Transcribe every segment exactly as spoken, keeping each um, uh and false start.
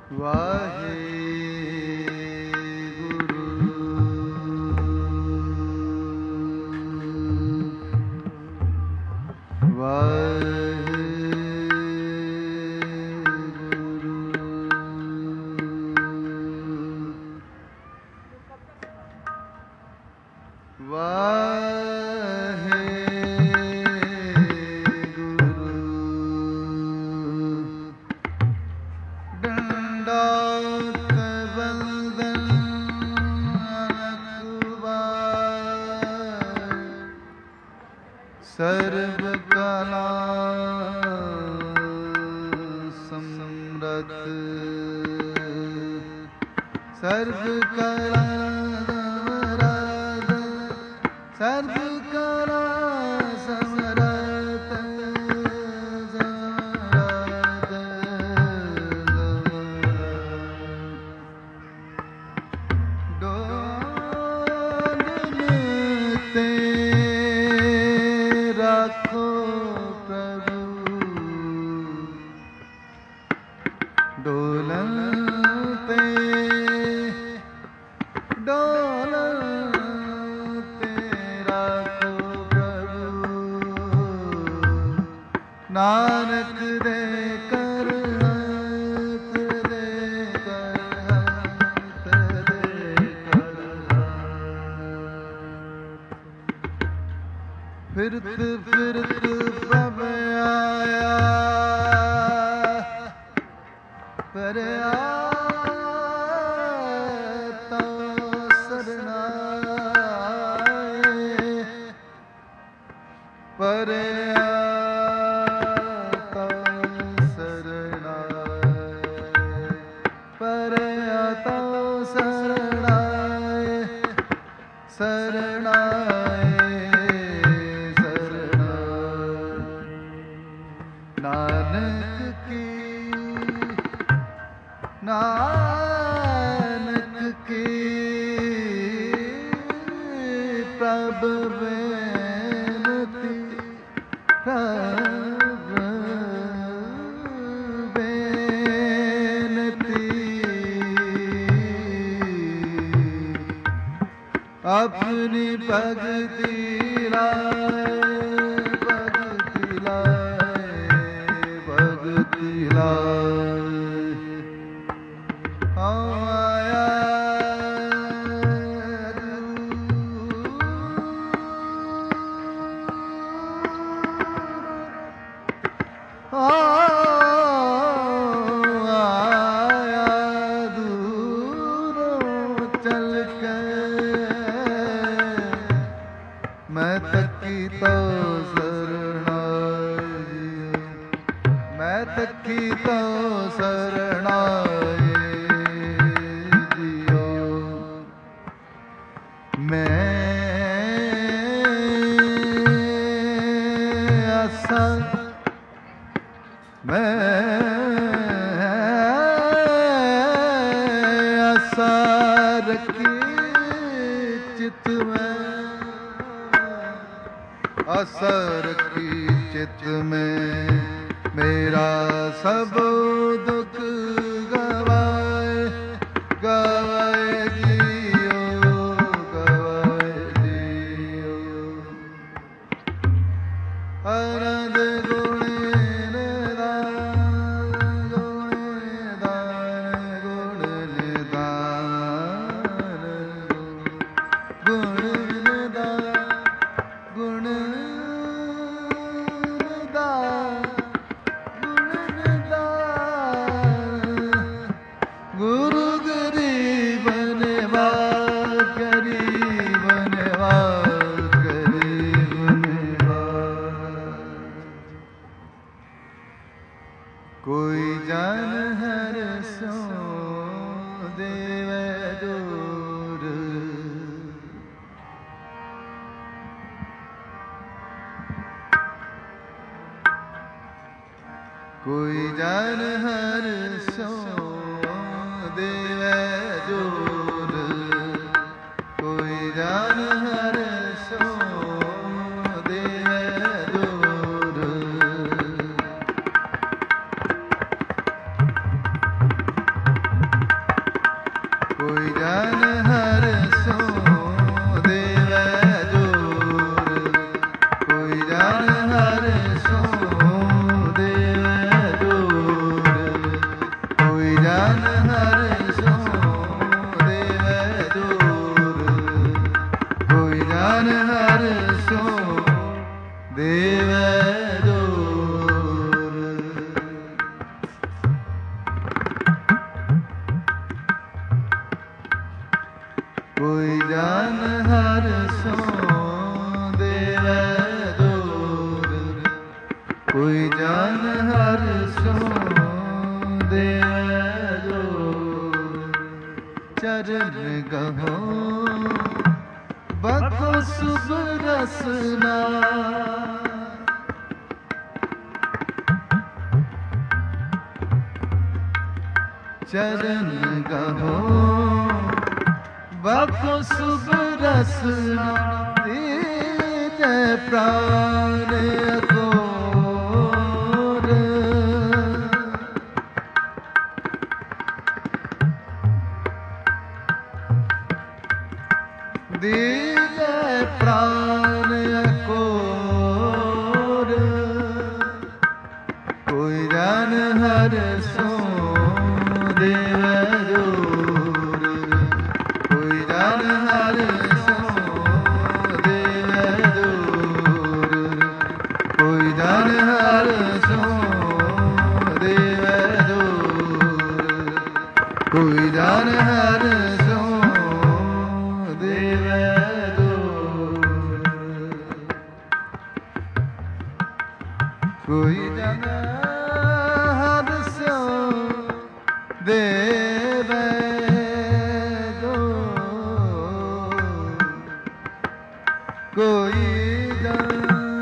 ਸਰਬ ਕਲਾ ਸਮਰਥ ਸਰਬ ਕਲਾ ਸਮਰਥ ਸਰਬ ਕਲਾ ਸਮਰਥ ਸਮਰਥ ਡੋਲਨ ਤੇ ਰੱਖੋ ਪ੍ਰਭੂ ਡੋਲਨ ਤੇ ਡੋਲਨ ਤੇ ਰੱਖੋ ਪ੍ਰਭੂ ਨਾਨਕ ਦੇ ਕਰ ਹੱਥ ਦੇ ਕਰ ਹੱਥ ਦੇ ਕਰ ਫਿਰਤ ਫਿਰਤ ਪ੍ਰਭ ਆਇਆ ਪਰਿਆ ਤਾ ਸਰਣਾਏ ਪਰਿਆ ਤਾ ਸਰਣਾਏ ਪਰਿਆ ਤਾ ਸਰਣਾਏ ਸਰਣਾਏ ਨਾਨਕ ਕੀ ਨਾਨਕ ਕੀ ਪ੍ਰਭ ਬੇਨਤੀ ਪ੍ਰਭ ਬੇਨਤੀ ਆਪਣੀ ਭਗਤੀ ਲਾਏ ਭਗਤੀ ਲਾਏ ਭਗਤੀ ਲਾਏ ਆਇਆ ਆਇਆ ਦੂਰੋਂ ਚਲ ਕੇ ਮੈਂ ਤੱਕੀ ਤੋ ਸਰਣਾਈ ਮੈਂ ਤੱਕੀ ਤੋ ਸਰਣਾਈ ਜੀਓ ਮੈਂ ਆਸਾ ਮੈਂ ਆਸਾ ਰੱਖੀ ਚਿਤ ਮੈਂ ਆਸਾ ਰੱਖੀ ਚਿਤ ਮੈਂ ਮੇਰਾ ਸਭ ਦੁੱਖ ਗਵਾਏ ਗਵਾਏ ਜੀਓ ਗਵਾਏ ਜੀਓ ਆਨੰਦ ਗੁਣੇ ਨਿਦਾਨ ਗੁਣੇ ਨਿਦਾਨ ਗੁਣ ਨਿਦਾਨ ਗੁਣ ਨਿਦਾਨ ਗੁਣ ਨਿਦਾਨ ਗੁਰੂ ਗਰੀਬ ਨਿਵਾਜ ਗਰੀਬ ਨਿਵਾਜ ਗਰੀਬ ਨਿਵਾਜ ਕੋਈ ਜਨ ਹਰ ਸੋ ਦੇਵੈ ਦੂਰ ਕੋਈ ਜਨ ਹਰ ਸੋ ਦੇਵੈ ਜੋਰ ਕੋਈ ਜਨ ਹਰ ਸੋ ਦੇਵੈ ਜੋਰ ਜਨ ਹਰਿ ਸੋ ਦੇਵੈ ਦੂਰ, ਕੋਈ ਜਨ ਹਰਿ ਸੋ ਦੇਵੈ ਦੂਰ। ਕੋਈ ਜਨ ਹਰਿ ਸੋ ਦੇਵੈ ਦੂਰ, ਕੋਈ ਜਨ ਹਰਿ ਸੋ ਦੇਵੈ ਦੂਰ। ਚਰਨ ਗਹੋ ਬਖੋ ਸੁਭ ਰਸਨਾ, ਚਰਨ ਗਹੋ ਬਖੋ ਸੁਭ ਰਸਨਾ, ਦੀਜੈ ਪ੍ਰਾਨ ਅਗੋਰ। ਦੀਜੈ ਪ੍ਰਾਨ ਅਗੋਰ, ਕੋਈ ਜਨ ਹਰਿ ਸੋ ਦੇਵੈ ਦੂਰ, ਕੋਈ ਜਨ ਹਰਿ ਸੋ ਦੇਵੈ ਦੂਰ, ਕੋਈ ਜਨ ਹਰਿ ਸੋ ਦੇਵੈ ਦੂਰ, ਕੋਈ ਜਨ ਹਰਿ ਸੋ ਦੇਵੈ ਦੂਰ। ਕੋਈ ਜਨ ਹਰਿ ਸੋ ਦੇਵੈ ਦੂਰ, ਕੋਈ ਜਨ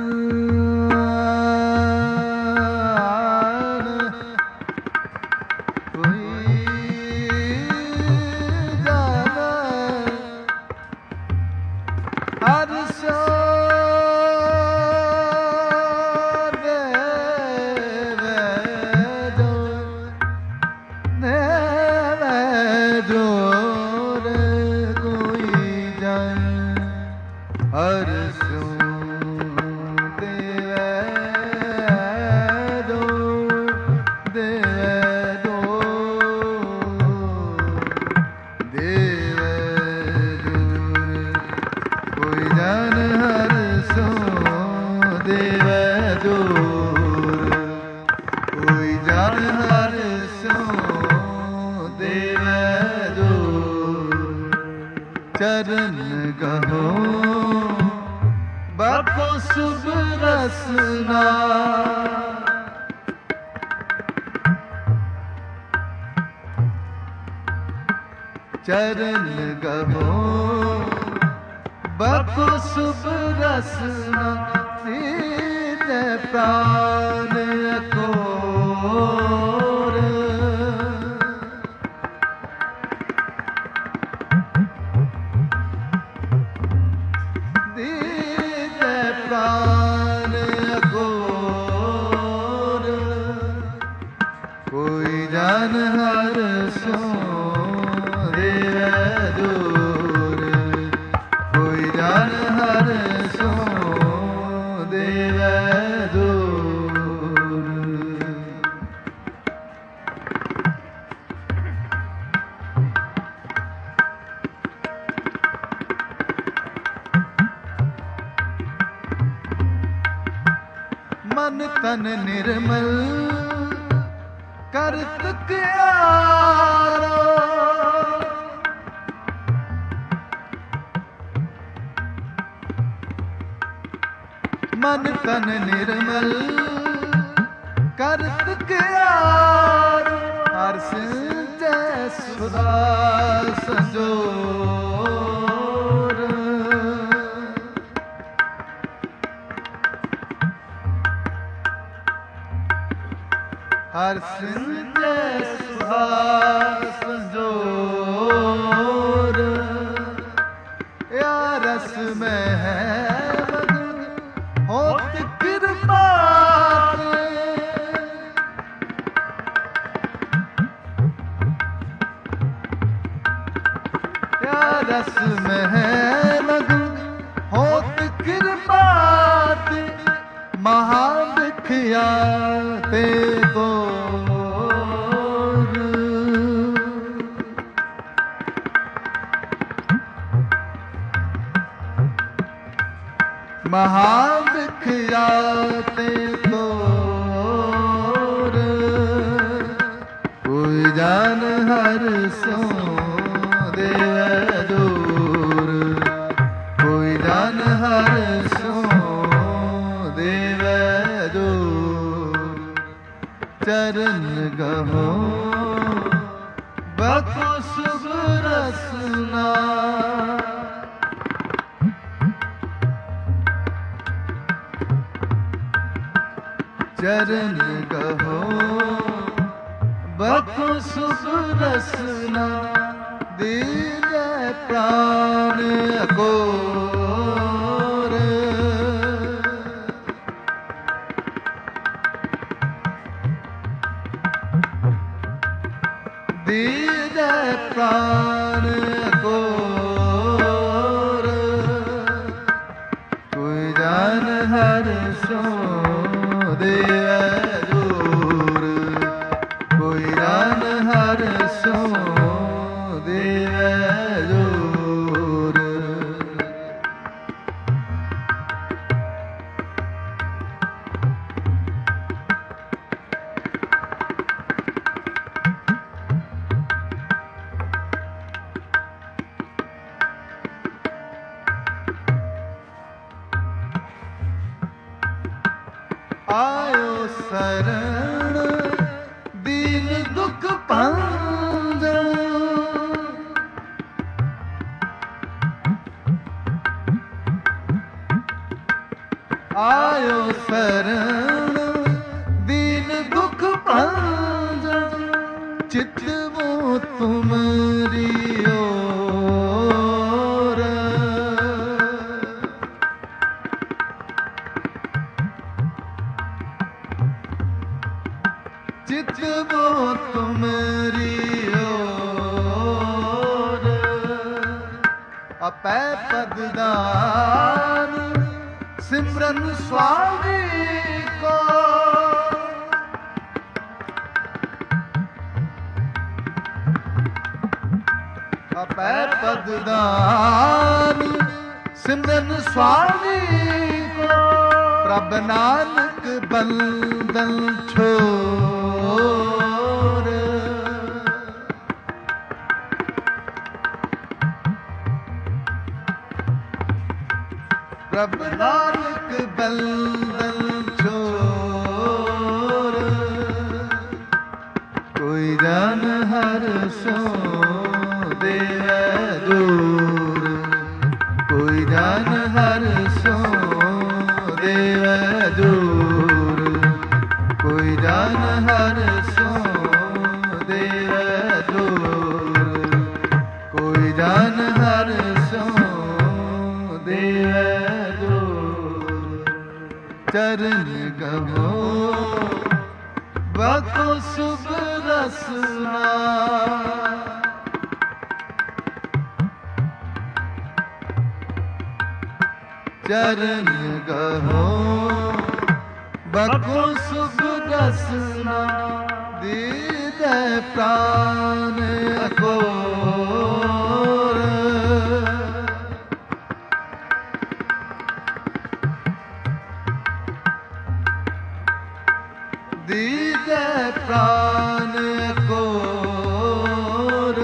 ਚਰਨ ਗਹੋ ਬਖੋ ਸੁਭ ਰਸਨਾ, ਚਰਨ ਗਹੋ ਬਖੋ ਸੁਭ ਰਸਨਾ, ਦੀਜੈ ਪ੍ਰਾਨ ਅਗੋਰ। ਦੀਜੈ ਪ੍ਰਾਨ ਅਗੋਰ, ਕੋਈ ਜਨ ਹਰਿ ਸੋ ਦੇਵੈ ਦੂਰ, ਕੋਈ ਜਨ ਹਰਿ ਸੋ ਦੇਵੈ ਦੂਰ। ਮਨ ਤਨ ਨਿਰਮਲ ਕਰਤ ਕਿਆਰਾ, ਮਨ ਤਨ ਨਿਰਮਲ ਕਰਤ ਕਿਆਰ, ਹਰਿ ਸਿੰਚੈ ਸੁਧਾ ਸੰਜੋਰ। ਹਰਿ ਸਿੰਚੈ ਸੁਧਾ ਸੰਜੋਰ, ਯਾ ਰਸ ਮੈਂ ਹੈ ਹੋਤ ਕਿਰਪਾ ਤੇ, ਯਾ ਰਸ ਮੈਂ ਮਗਨ ਹੋਤ ਕਿਰਪਾ ਤੇ, ਮਹਾ ਵਿਖਿਆ ਤੇ ਗੋਰ। महाविख्याते तोर कोई जान हर सो देव दूर कोई जान हर सो देव दूर चरण गहो बको शुभ रसना चरण गहो बको शुभ रसना दीन प्राण अकोर दीन प्राण अकोर कोई जान हर सो देव दूर कोई जान हर सो देव दूर आयो शरण दीन दुख पांजो आयो शरण दीन दुख पांजो चित वो तुम्हारी ओर चित वो तुम्हारी ओर अपै पददान सिमरन स्वामी को अपै पददान सिमरन स्वामी को प्रभ नानक बंदन छोर प्रभ नानक बंदन छोर कोई जान हर सो देव दूर कोई जान हर सो देव दूर कोई जान हर सो देव दूर कोई जान हर सो देव दूर चरण गहो बको शुभ रसना चरण गहो बको शुभ रसना दीद प्राण अकोर दीद प्राण अकोर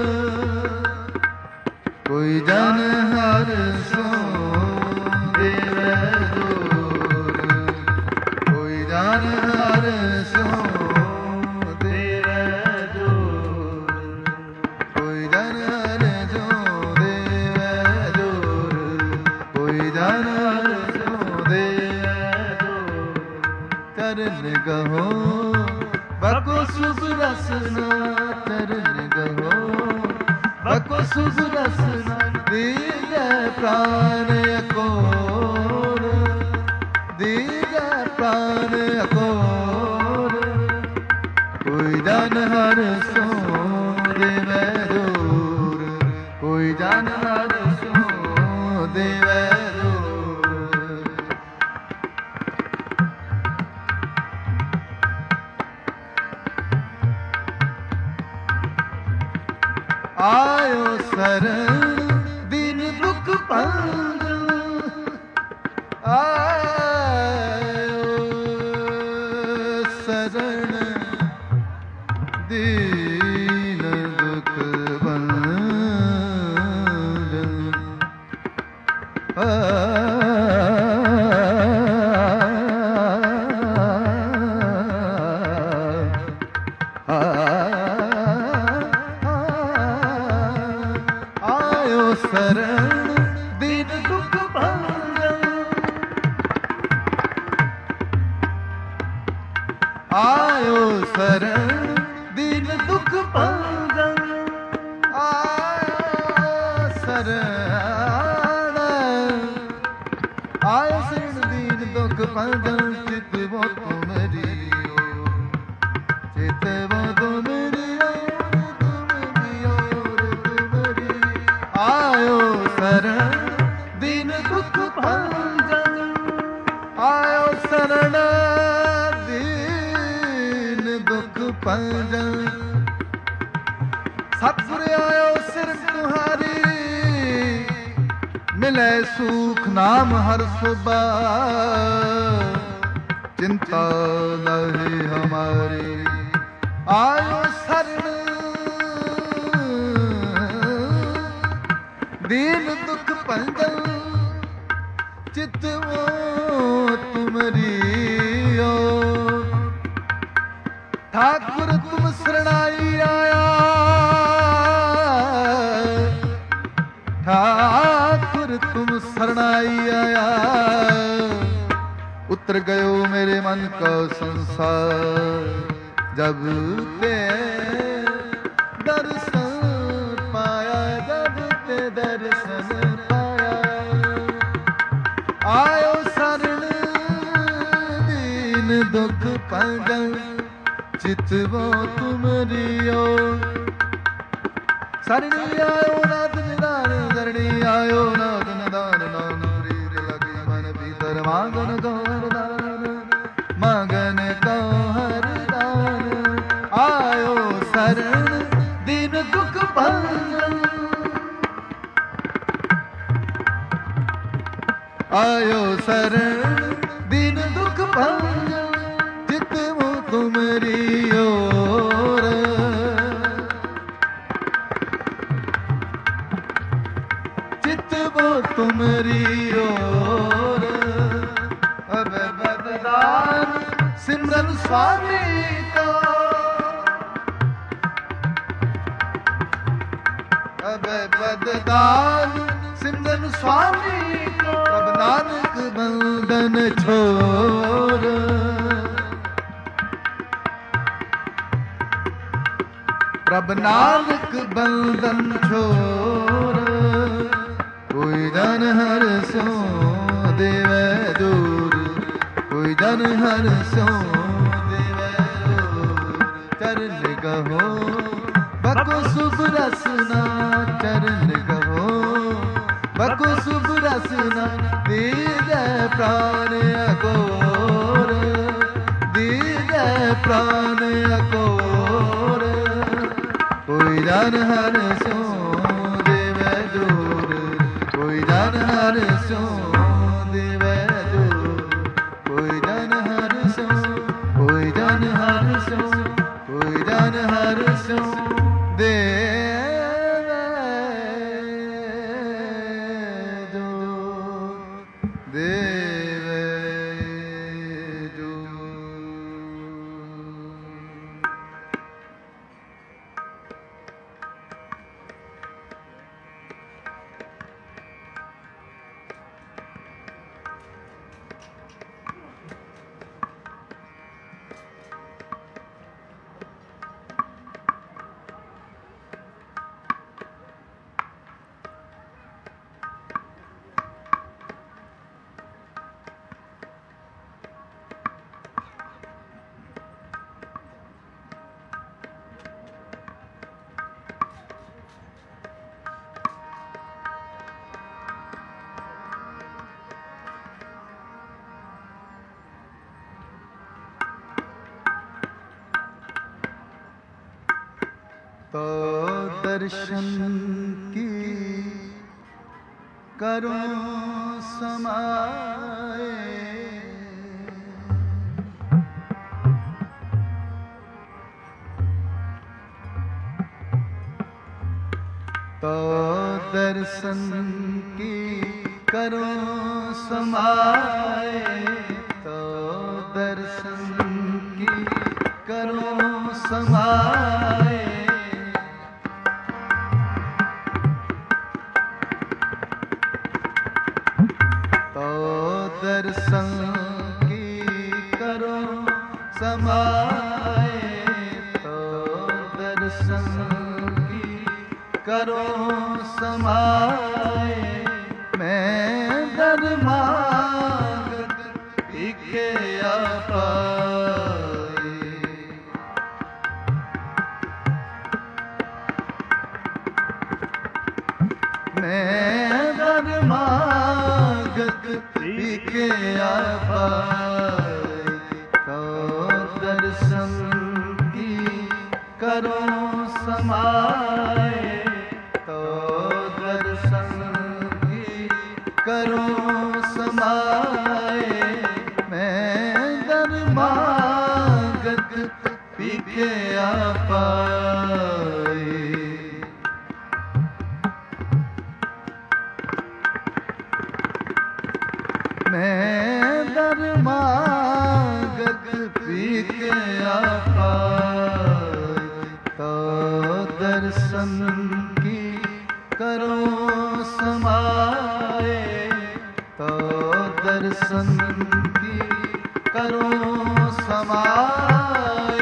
कोई जन हर सो देव दूर कोई जान हर सो देव दूर कोई जान हर सो देव दूर कोई जान हर सो देव दूर चरण गहो बको शुभ रसना चरण गहो बको शुभ रसना दीन प्राण अकोर दीन प्राण अकोर कोई जान हर सो देव दूर कोई जान हर सो देव दूर आयो शरण दीन दुख पांजो आयो शरण दीन दुख भंजन आयो शरण दीन दुख भंजन आयो शरण दीन दुख भंजन आयो शरण आयो शरण दीन दुख भंजन चित वो तुमरी चित वो तुमरी आयो शरण दीन दुख भंजन आयो शरण दीन दुख भंजन सतगुर आयो सिर तुम्हारी मिले सुख नाम हर सुबह चिंता नहीं हमारी आयो शरण दीन दुख भंजन चित वो तुमरी ओ ठाकुर तुम शरणाई आया ठाकुर तुम शरणाई आया उतर गयो मेरे मन का संसार जब ते दर्शन पाया जब ते दर्शन पाया आयो शरण दीन दुख भंजन चित वो तुमरी ओ शरणी आयो नाथ निदान शरणी आयो नाथ निदान नाम प्रीत लगी मन भीतर मांगन को हरदान मांगन को हरदान आयो शरण दीन दुख भंजन आयो शरण दीन दुख भंजन चित वो तुमरी ओर चित वो तुमरी ओर अब बददान सिमरन स्वामी को अब बददान सिमरन स्वामी को अब नानक बंधन छोड़ प्रभ नानक बंधन छोड़ कोई जन हर सो देवे दूर कोई जन हर सो देवे दूर चरण कहो बको शुभ रसना चरण कहो बको शुभ रसना दीजे प्राण अकोर दीजे प्राण अकोर कोई जन हर सो देवे दूर कोई जन हर सो देवे दूर कोई जन हर सो कोई जन हर सो कोई जन हर सो देवे दूर देवे दूर तो दर्शन की करो समाए। तो दर्शन की करो समाए, तो दर्शन की करो समाए। तो दर्शन की करो समाए, तो दर्शन की करो समाए। मैं दरमागत इके पाए। मैं दरमागत इके पाए। तो दर्शन की करो समाए, तो दर्शन की करो समाए। मैं दरमागत पीके पाए। मैं दरमागत पीके पाए। तो दर्शन की करो समाए, तो दर्शन की करो समाए।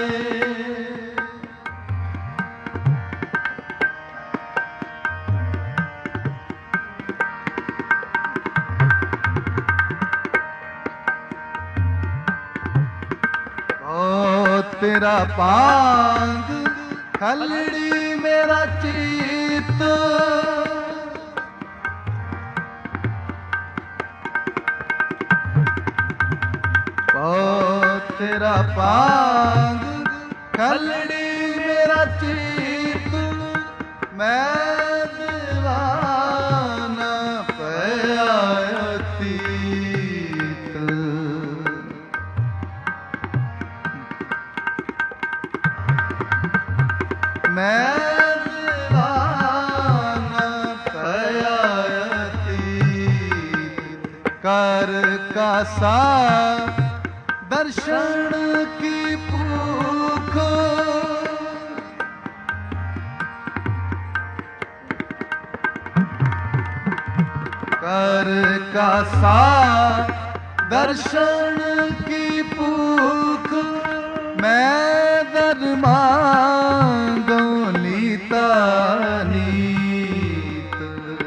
तेरा पांग खलड़ी मेरा चित, ओ तेरा पांग खलड़ी मेरा चित। मैं दीवाना पयातीत। मैं दीवाना पयातीत। कर का सा दर्शन की भूख, कर का सा दर्शन की भूख। मैं दरमांगो नीता नीत।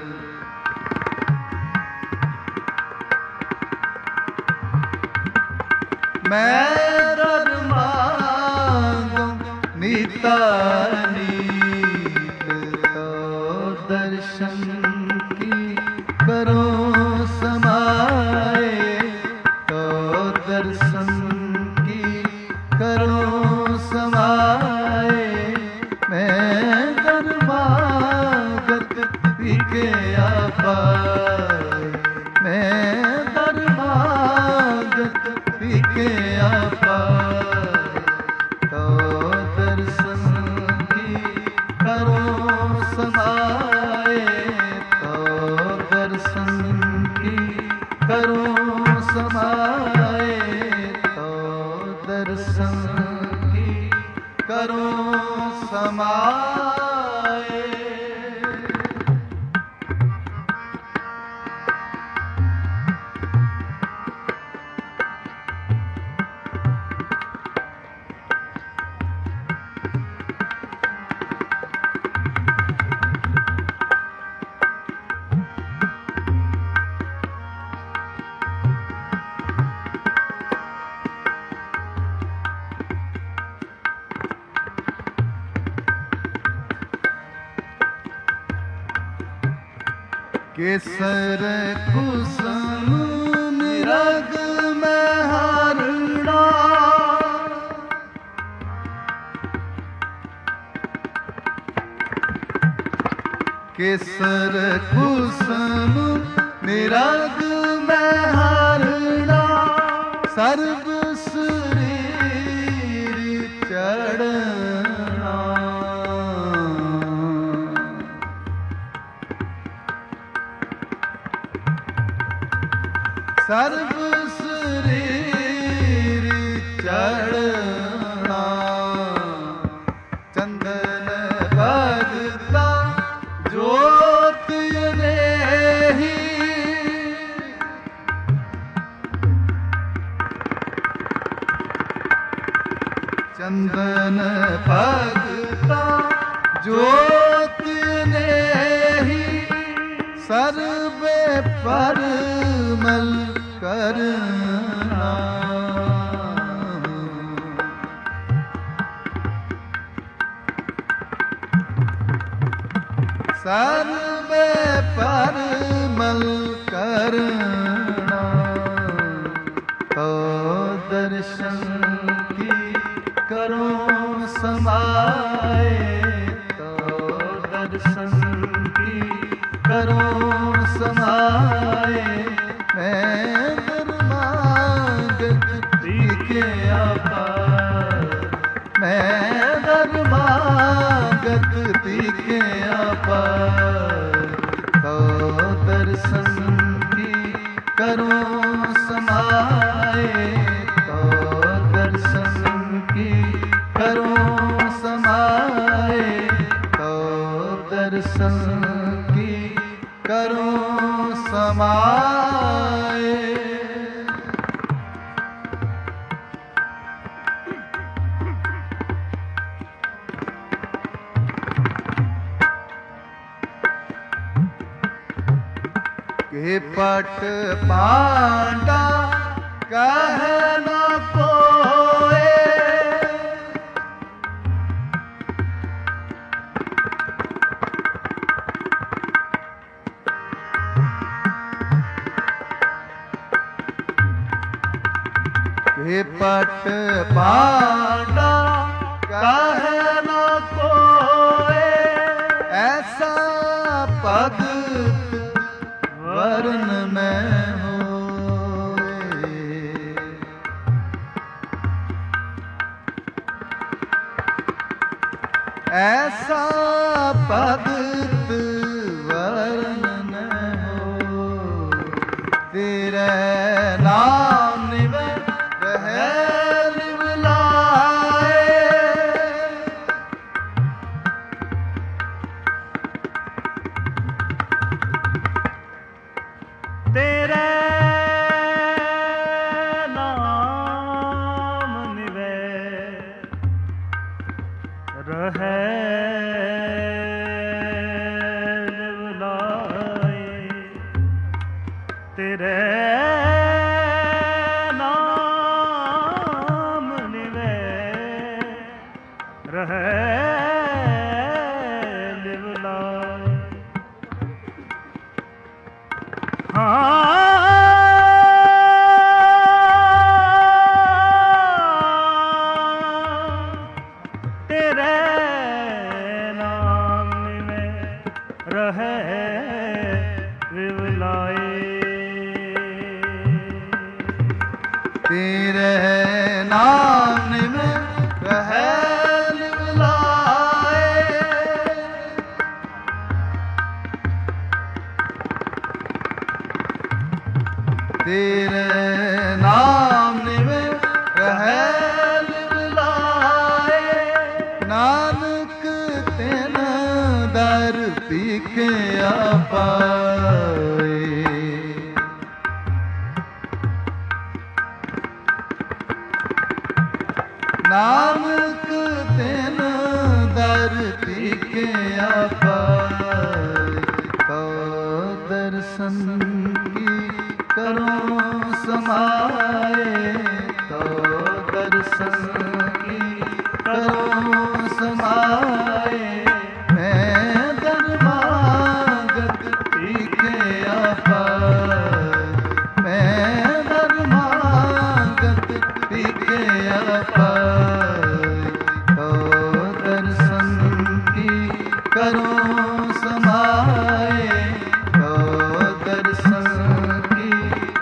मैं दरमांगो नीता नीत। तो दर्शन की करो समाए, तो दर्शन की करो समाए। मैं दरमागत पीके पाए। मैं दरमागत पीके पाए। तो दर्शन की करो समाए, तो दर्शन की करो समाए। तो दर्शन की करो समाए। केसर कुसुम निरग में हारना। केसर कुसुम निरग मैं हरना सर्ब शरीर चढ़ना सर्ब शरीर चढ़ना चंदन बदता ज्योत ने ही चंदन भगता ज्योत ने ही सर्वे परमल करना सर्वे परमल करना तो दर्शन की करो समाए तो दर्शन की करो समाए मैं धर्मागत के अपार मैं धर्मागत के अपार तो दर्शन की करो समाए तो दर्शन की करो समाए तो दर्शन की करो समाए के पट पांडा कहना कोए के पट पांडा कहना कोए ऐसा पद वर्ण में होए ऐसा पद वर्ण में हो तेरे नाम निवर रहे निवलाए तेरे नाम निवे रहे निवलाए तेरे नाम निवे रहे निवलाए तेरे नाम में रहे विवलाए तेरे नाम में रहे विवलाए तेरे नाम में रहे लिवलाए नानक तेन दर पीके पाए नानक तेन दर पीके पाए तो दर्शन करो समाए तो दर्शन की करो समाए मैं धर्मागत के अपार मैं धर्मागत के अपार तो दर्शन की करो समाए तो दर्शन की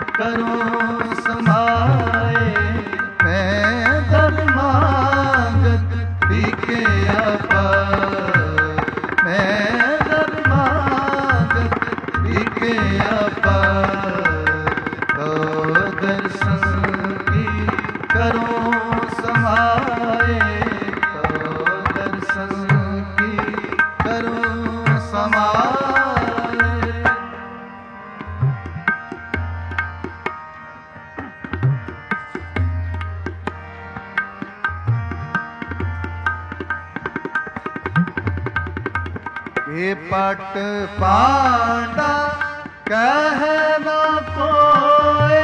ਇਹ ਪਟ ਪਾਂਡਾ ਕਹਿ ਨਾ ਕੋਏ,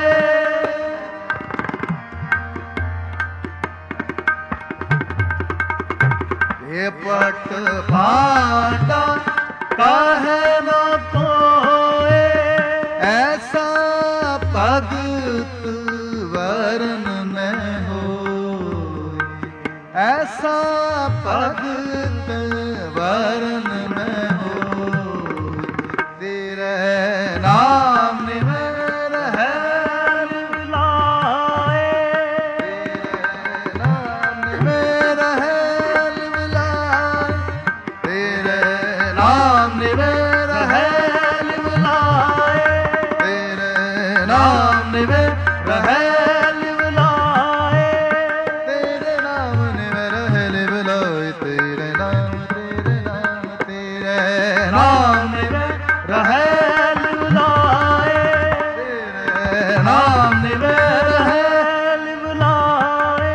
ਇਹ ਪਟ ਪਾਂਡਾ ਕਹਿ ਨਾ ਕੋਏ, ਐਸਾ ਭਗਤ ਵਰਨ ਮੈਂ ਹੋਏ, ਐਸਾ ਭਗਤ ਵਰਨ ਮੈਂ ਹੋਏ, ਤੇਰੇ ਨਾਮ ਨਿਮਰ ਹੈ ਲਿਵਲਾਏ, ਤੇਰੇ ਨਾਮ ਨਿਮਰ ਹੈ ਲਿਵਲਾਏ, ਤੇਰੇ ਨਾਮ ਨਿਮਰ ਹੈ ਲਿਵਲਾਏ, ਤੇਰੇ ਨਾਮ ਨਿਮਰ ਹੈ ਲਿਵਲਾਏ, ਤੇਰੇ ਨਾਮ ਨਿਮਰ ਹੈ ਲਿਵਲਾਏ, ਤੇਰੇ ਨਾਮ ਤੇਰੇ ਨਾਮ ਤੇਰੇ ਨਾਮ ਨਿਮਰ ਹੈ ਲਿਵਲਾਏ, ਤੇਰੇ ਨਾਮ ਨਿਮਰ ਹੈ ਲਿਵਲਾਏ,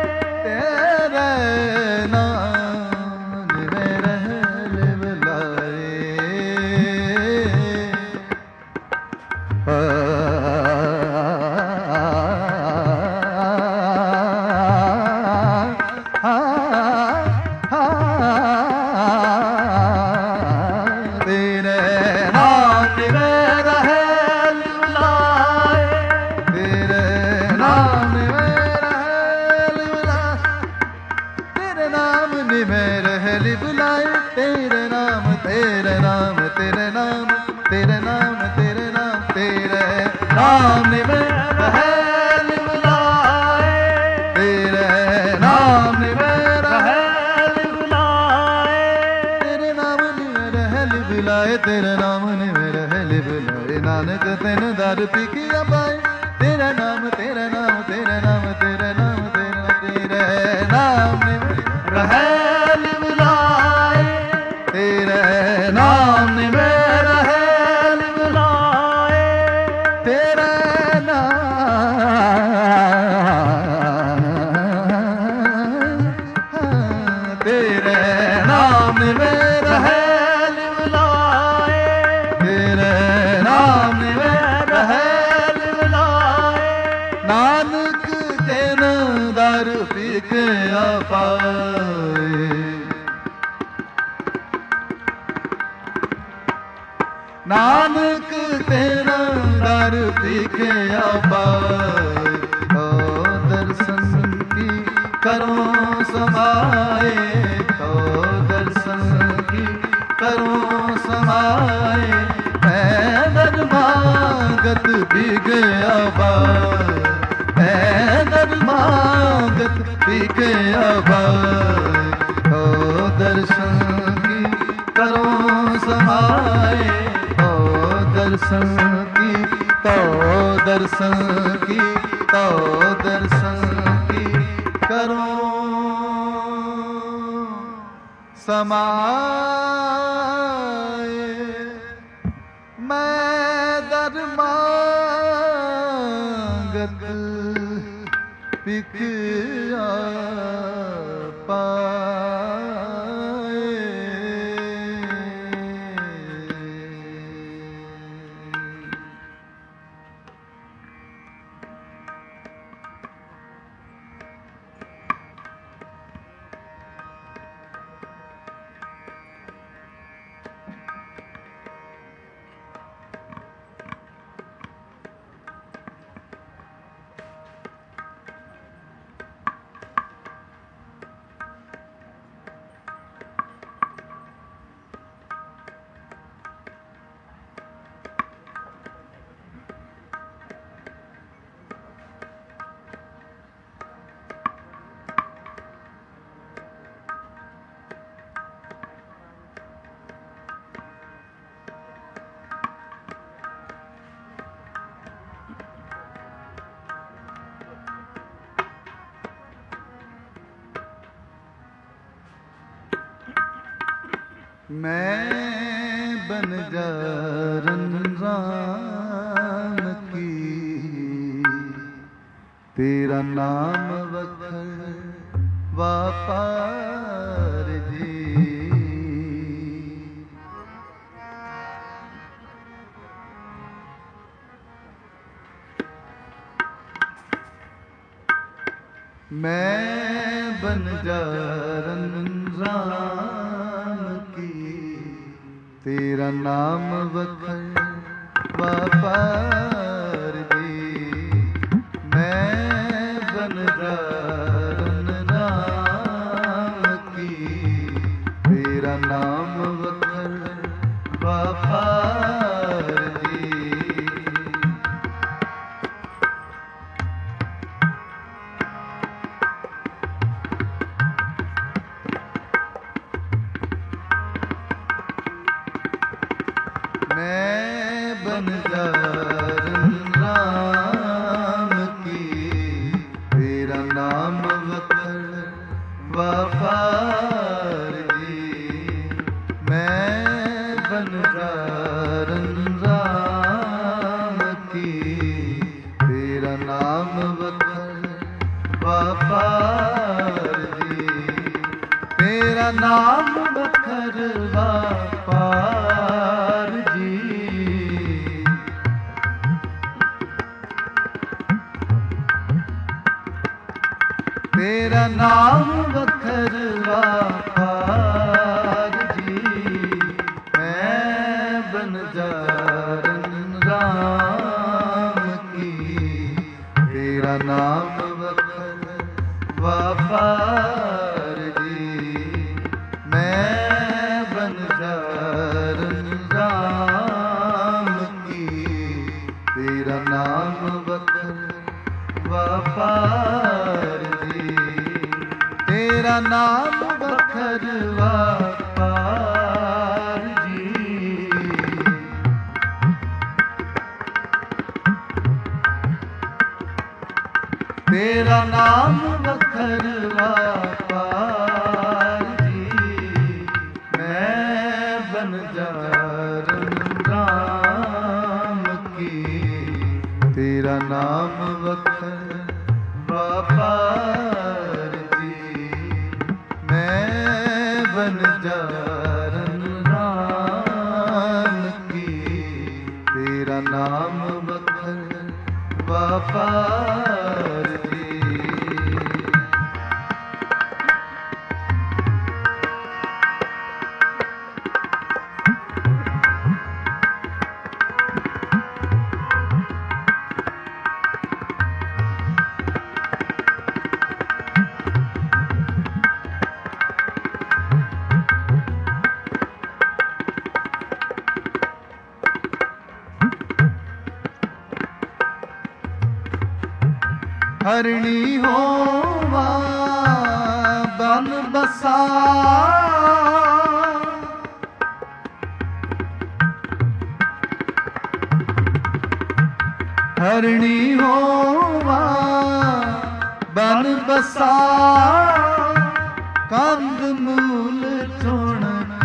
ਤੇਰੇ ਨਾਮ ਨਿਮਰ ਹੈ ਲਿਵਲਾਏ। ਤੇਰੇ ਨਾਮ ਨਿਮਰ ਹੈ ਲਿਵਲਾਏ, ਤੇਰੇ ਨਾਮ ਨਿਮਰ ਹੈ ਲਿਵਲਾਏ, ਤੇਰੇ ਨਾਮ ਨਿਮਰ ਹੈ ਲਿਵਲਾਏ, ਤੇਰੇ ਨਾਮ ਤੇਰੇ ਨਾਮ ਤੇਰੇ ਨਾਮ ਤੇਰੇ ਨਾਮ ਤੇਰੇ ਨਾਮ ਤੇਰੇ ਨਾਮ ਨਿਮਰ ਹੈ ਲਿਵਲਾਏ, ਤੇਰੇ ਨਾਮ ਨਿਮਰ ਹੈ ਲਿਵਲਾਏ, ਤੇਰੇ ਨਾਮ ਨਿਮਰ ਹੈ ਲਿਵਲਾਏ, ਤੇਰੇ ਨਾਮ ਨਿਮਰ ਹੈ ਲਿਵਲਾਏ, ਨਾਨਕ ਤੈਨ ਦਰ ਪੀਖਿਆ ਪਾਏ, ਤੇਰਾ ਨਾਮ ਤੇਰਾ ਨਾਮ ਤੇਰਾ ਨਾਮ ਤੇਰਾ ਨਾਮ ਤੇਰਾ ਤੇਰੇ ਨਾਮ ਨਿਮਰ ਹੈ ਲਿਵਲਾਏ, ਤੇਰੇ ਨਾਮ ਨਿਮਰ ਹੈ ਲਿਵਲਾਏ, ਤੇਰੇ ਨਾਮ ਤੇਰੇ ਨਾਮ ਨਿਮਰ ਹੈ ਲਿਵਲਾਏ, ਤੇਰੇ ਨਾਮ ਨਿਮਰ ਹੈ ਲਿਵਲਾਏ, ਨਾਨਕ ਤੈਨ ਦਰ ਪੀਖਿਆ ਪਾਏ, ਨਾਨਕ ਤੇਰਾ ਦਰ ਪੀਖਿਆ ਪਾਏ, ਤੋ ਦਰਸ਼ਨ ਕੀ ਕਰੋ ਸਮਾਏ, ਤੋ ਦਰਸ਼ਨ ਕੀ ਕਰੋ ਸਮਾਏ, ਮੈਂ ਦਰਮਾਗਤ ਪੀਖਿਆ ਪਾਏ, ਮੈਂ ਦਰਮਾਗਤ ਪੀਖਿਆ ਪਾਏ, ਤੋ ਦਰਸ਼ਨ ਕੀ ਕਰੋ ਸਮਾਏ, ਦਰਸ਼ਨ ਕੀ ਤੋ ਦਰਸ਼ਨ ਕੀ ਤੋ ਦਰਸ਼ਨ ਕੀ ਕਰੋ ਸਮਾਏ, ਮੈਂ ਦਰਮਾਗਤ ਪੀਖਿਆ ਪਾਏ। मैं बनजारन राम की, तेरा नाम वखर वापार जी। मैं बंजारन राम की, तेरा नाम वखर व्यापार जी। मैं बंजारन राम की, तेरा नाम वखर व्यापार जी। मैं बंजारन राम की, तेरा नाम वखर व्यापार जी। मैं बंजारन राम की, तेरा नाम वखर व्यापार जी। तेरा नाम वखर व्यापार जी। तेरा नाम वखर व्यापार जी। मैं बंजारन राम की, तेरा नाम वखर व्यापार जी। मैं बंजारन राम की, तेरा नाम वखर व्यापार जी। तेरा नाम वखर व्यापार जी। तेरा नाम वखर व्यापार जी। मैं बंजारन राम की, तेरा नाम वखर व्यापार जी। मैं बंजारन राम की, तेरा नाम वखर व्यापार जी। हरणी होवा बन बसा, हरणी होवा बन बसा। कंद मूल चुन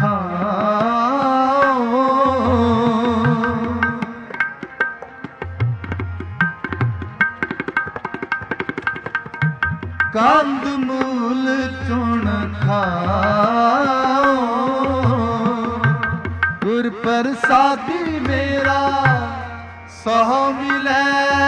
खाओ, कंद मूल चुन खाओ। गुर प्रसादी मेरा सह मिलै,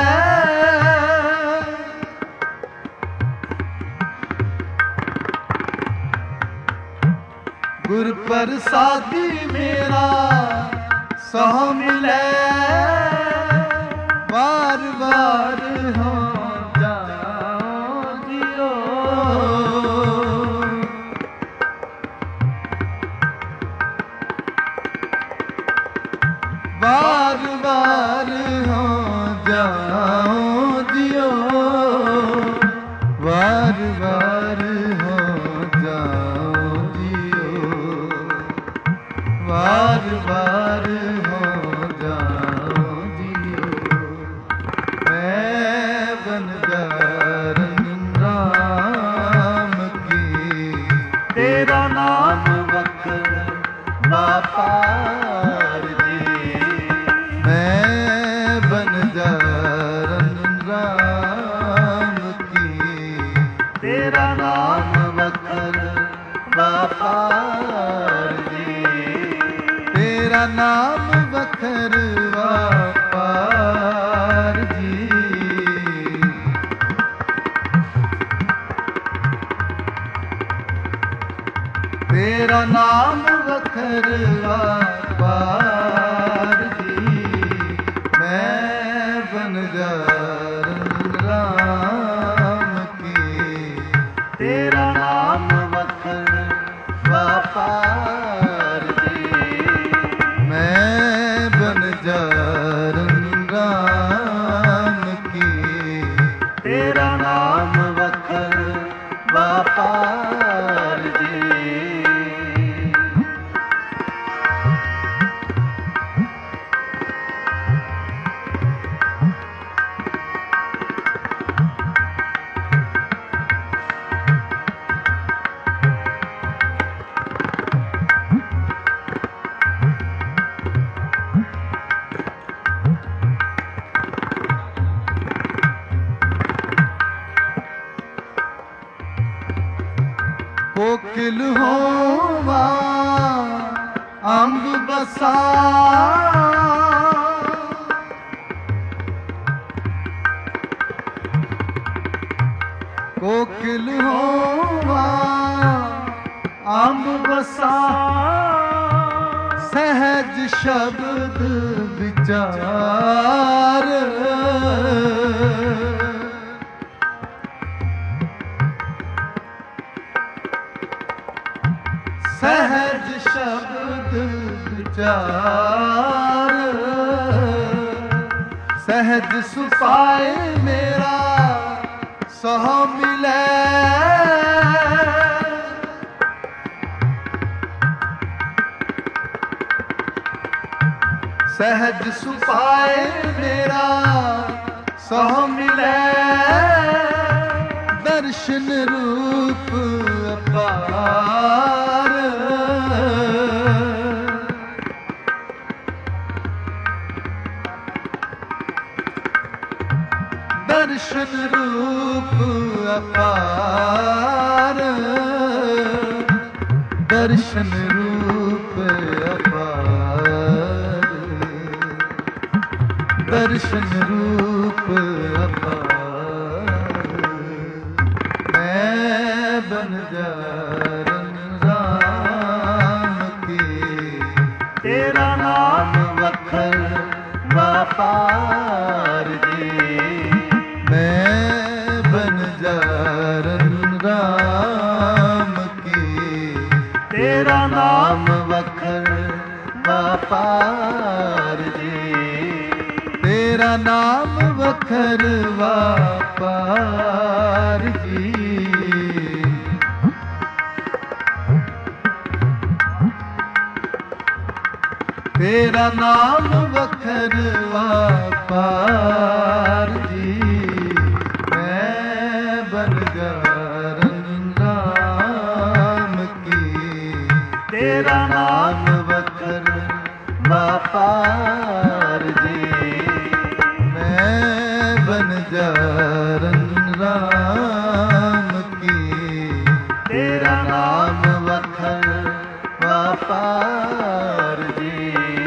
गुर प्रसादी मेरा सह मिलै। बार बार हो बार बार हो जाओ जियो, बार बार हो जाओ जियो, बार बार हो जाओ जियो। मैं बंजारन राम की, तेरा नाम वखर व्यापार जी। मैं बंजारन राम की, तेरा नाम वखर व्यापार जी। तेरा नाम वखर व्यापार जी। ਤੇਰਾ ਨਾਮ ਵਖਰਵਾ ਪਾਰ ਜੀ। ਮੈਂ ਬਨਜਾਰਨ ਰਾਮ ਕੀ, ਤੇਰਾ ਨਾਮ ਵਖਰਵਾ ਪਾਰ ਜੀ। ਮੈਂ ਬਨਜਾਰਨ ਰਾਮ ਕੀ, ਤੇਰਾ ਨਾਮ ਵਖਰਵਾ ਪਾਰ ਜੀ। ਕੋਕਿਲ ਹੋਵਾ ਅੰਬ ਬਸਾ, ਕੋਕਿਲ ਹੋਵਾ ਅੰਬ ਬਸਾ, ਸਹਿਜ ਸ਼ਬਦ ਵਿਚਾਰ। ਸਹਿਜ ਸ਼ਬਦ ਵਿਚਾਰ, ਸਹਿਜ ਸੁਪਾਏ ਮੇਰਾ ਸਹ ਮਿਲੈ। ਸਹਿਜ ਸੁਪਾਏ ਮੇਰਾ ਸਹ ਮਿਲੈ, ਦਰਸ਼ਨ ਰੂਪ ਅਪਾਰ। ਦਰਸ਼ਨ ਰੂਪ ਅਪਾਰ, ਦਰਸ਼ਨ ਰੂਪ ਅਪਾਰ, ਦਰਸ਼ਨ ਰੂਪ ਅਪਾਰ। ਮੈਂ ਬਨਜਾਰਨ ਰਾਮ ਕੀ, ਤੇਰਾ ਨਾਮ ਵਖਰਵਾ ਪਾਰ ਜੀ। ਮੈਂ ਬਨਜਾਰਨ ਰਾਮ ਕੀ, ਤੇਰਾ ਨਾਮ ਵਖਰਵਾ ਪਾਰ ਜੀ। ਤੇਰਾ ਨਾਮ ਵਖਰਵਾ ਪਾਰ ਜੀ। ਤੇਰਾ ਨਾਮ ਵਖਰਵਾ ਪਾਰ ਜੀ। ਮੈਂ ਬਨਜਾਰਨ ਰਾਮ ਕੀ, ਤੇਰਾ ਨਾਮ ਵਖਰਵਾ ਪਾਰ ਜੀ। ਮੈਂ ਬਨਜਾਰਨ ਰਾਮ ਕੀ, ਤੇਰਾ ਨਾਮ ਵਖਰਵਾ ਪਾਰ ਜੀ।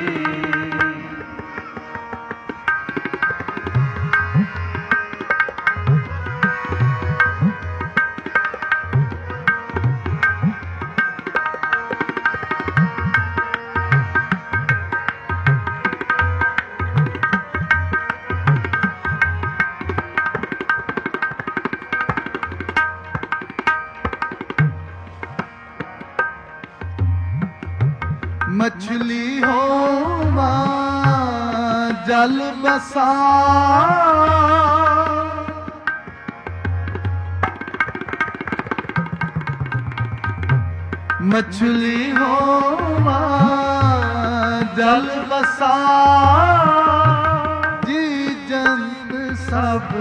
ਮਛਲੀ ਹੋਵਾ ਜਲ ਬਸਾ, ਮਛਲੀ ਹੋਵਾ ਜਲ ਬਸਾ, ਜੀ ਜੰਤ ਸਭ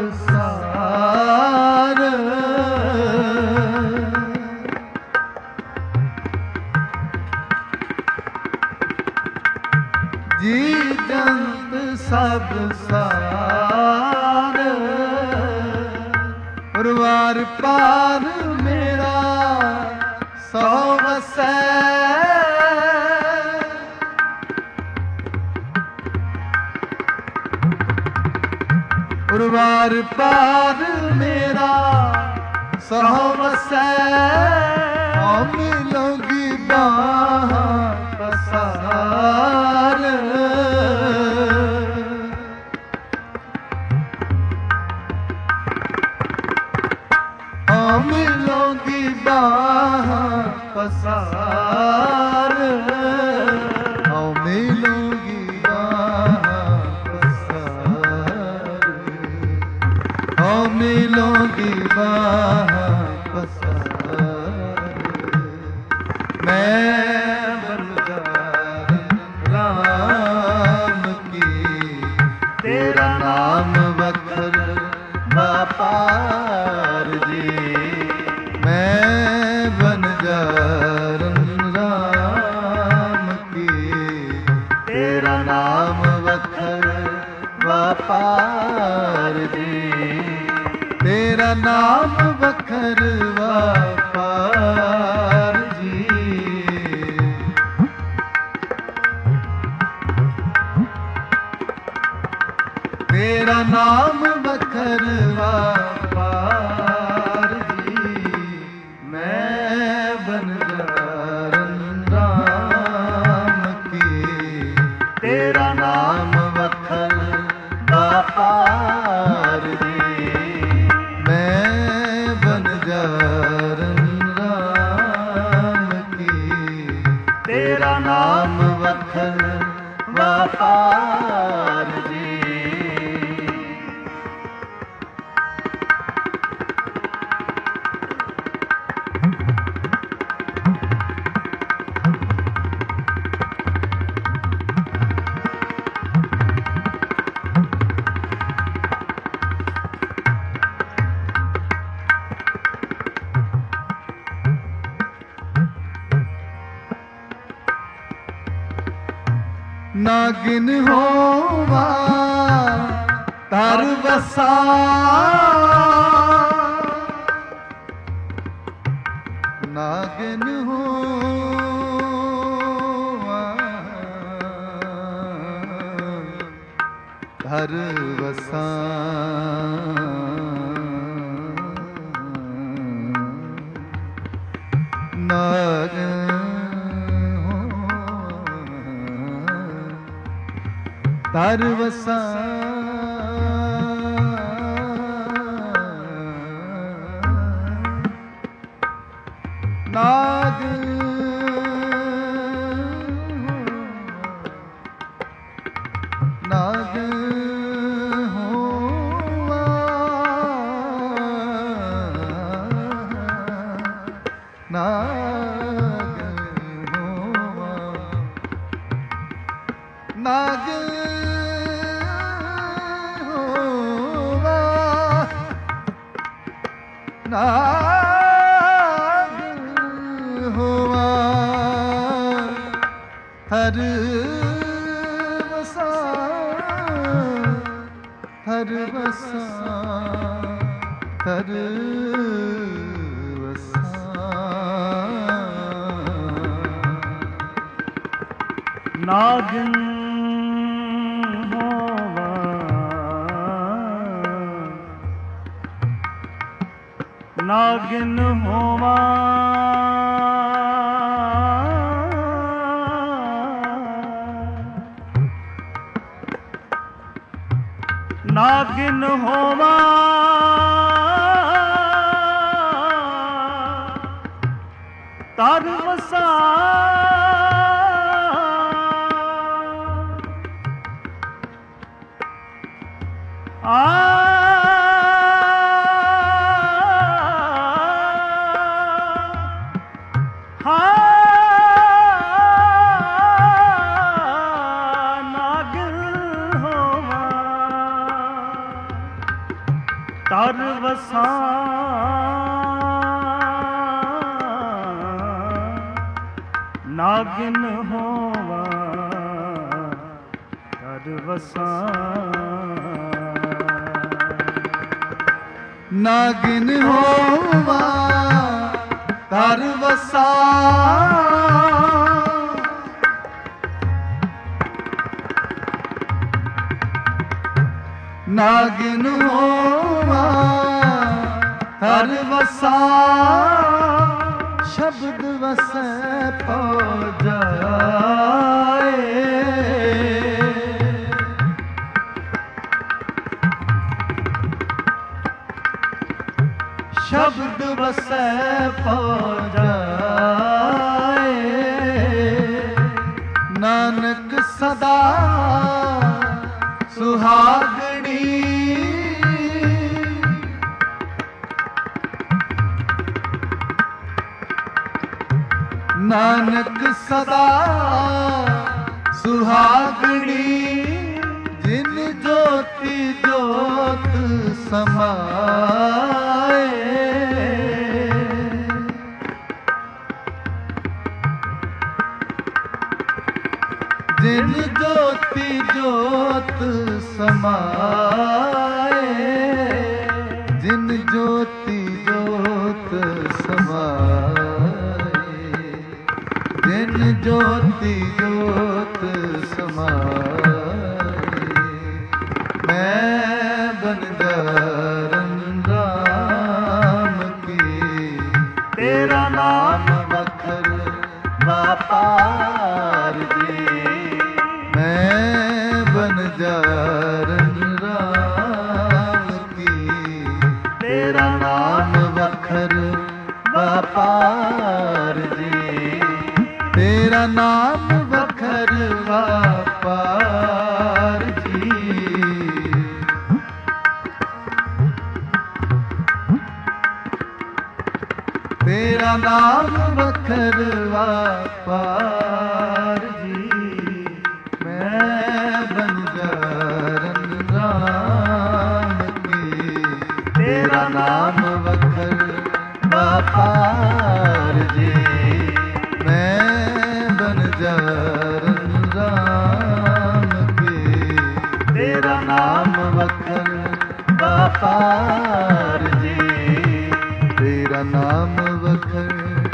ਸਾਰ। ਜੀ ਜੰਤ ਸਭ ਸਾਰ, ਪਰਵਾਰ ਪਾਰ ਮੇਰਾ ਸੋ ਵਸੈ। ਪਰਵਾਰ ਪਾਰ ਮੇਰਾ ਸੋ ਵਸੈ। ਮਿਲੋਗੀ ਬਾ ਮਿਲੋਗੀ ਬਾਹਾਂ ਪਸਾਰ, ਹਉ ਮਿਲੋਗੀ ਬਾਹਾਂ ਪਸਾਰ। ਮੈਂ ਬਨਜਾਰਨ ਰਾਮ ਕੀ, ਤੇਰਾ ਨਾਮ ਵਖਰ ਵਾਪਾਰ ਜੀ। ਮੈਂ ਬਨਜਾਰਨ ਰਾਮ ਕੀ, ਤੇਰਾ ਨਾਮ ਵਖਰ ਵਾਪਾਰ ਜੀ। ਤੇਰਾ ਨਾਮ ਵਖਰ ਵਾਪਾਰ ਜੀ। ਤੇਰਾ ਨਾਮ ਵਖਰ ਵਾਪਾਰ ਜੀ। ਮੈਂ ਬਨਜਾਰਨ ਰਾਮ ਕੀ, ਤੇਰਾ ਨਾਮ ਵਖਰ ਵਾਪਾਰ ਜੀ। ਮੈਂ ਬਨਜਾਰਨ ਰਾਮ ਕੀ, ਤੇਰਾ ਨਾਮ ਵਖਰ ਵਾਪਾਰ ਜੀ। ਨਾਗਿਨ ਹੋਵਾ ਤਰ ਵਸਾ, ਨਾਗਿਨ ਹੋਵਾ ਤਰ ਵਸਾ। ਨਾਗਿਨ ਤਰ ਵਸਾ, ਨਾਗ ਨਾਗ ਹੋਵਾ ਨਾਗ ਹੋਵਾ ਨਾਗ ਨਾਗ ਹੋਵਾ ਹਰ ਵਸਾ ਹਰ ਵਸਾ ਹਰ ਵਸਾ। ਨਾਗਿਨ ਹੋਵਾ ਨਾਗਿਨ ਹੋਵਾ ਨਾਗਿਨ ਹੋਵਾ ਤਰ ਵਸਾ। ਆ ਤਰ ਵਸਾ ਨਾਗਿਨ ਹੋਵਾ ਤਰ ਵਸਾ। ਨਾਗਿਨ ਹੋਵਾ ਤਰ ਵਸਾ। ਨਾਗਿਨ ਹੋਵਾ ਤਰ ਵਸਾ। ਸ਼ਬਦ ਵਸੈ ਪਉ ਜਾਏ। ਸ਼ਬਦ ਵਸੈ ਪਉ ਜਾਏ। ਨਾਨਕ ਸਾ ਸਦਾ ਸੁਹਾਗਣੀ ਨਾਨਕ ਸਦਾ ਸੁਹਾਗਣੀ ਜਿਨ ਜੋਤੀ ਜੋਤ ਸਮਾਏ ਜਿਨ ਜੋਤੀ ਜੋਤ ਸਮਾਏ ਜਿਨ ਜੋਤੀ ਜੋਤ ਸਮਾਏ ਜਿਨ ਜੋਤੀ ਜੋਤ ਸਮਾਏ ਮੈਂ ਬਨਜਾਰਨ ਰਾਮ ਕੀ ਤੇਰਾ ਨਾਮ ਵਖਰ ਵਾਪਾਰ ਜੀ ਮੈਂ ਬਨਜਾਰਨ ਰਾਮ ਕੀ ਤੇਰਾ ਨਾਮ ਵਖਰ ਵਾਪਾਰ ਜੀ ਤੇਰਾ ਨਾਮ ਵਖਰ ਵਾਪਾਰ ਜੀ ਤੇਰਾ ਨਾਮ ਵਖਰ ਵਾਪਾਰ ਜੀ ਮੈਂ ਬਨਜਾਰਨ ਰਾਮ ਕੀ ਤੇਰਾ ਨਾਮ ਵਖਰ ਵਾਪਾਰ ਜੀ ਮੈਂ ਬਨਜਾਰਨ ਰਾਮ ਕੀ ਤੇਰਾ ਨਾਮ ਵਖਰ ਵਾਪਾਰ ਜੀ ਤੇਰਾ ਨਾਮ ਵਖਰ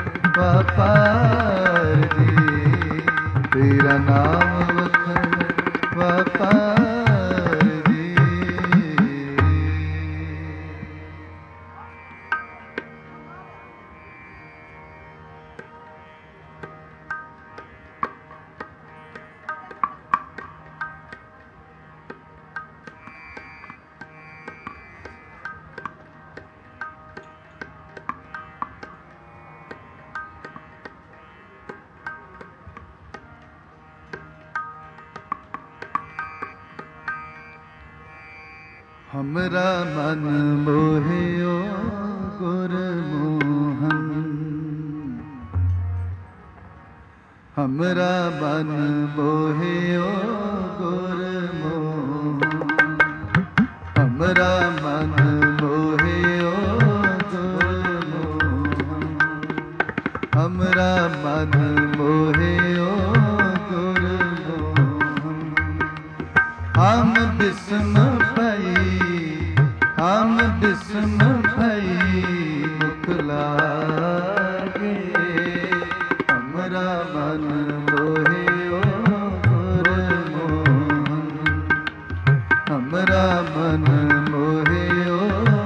ਵਾਪਾਰ ਜੀ ਤੇਰਾ ਨਾਮ ਵਖਰ ਵਾਪਾਰ ਜੀ हमरा मन मोहियो गुरमोहन हमरा मन मोहियो गुरमोहन हमरा मन मोहियो गुरमोहन हमरा मन मोहियो गुरमोहन हम बिस्म हम बिस्म भई मुख लागे हमरा मन मोहियो गुरमोहन हमरा मन मोहियो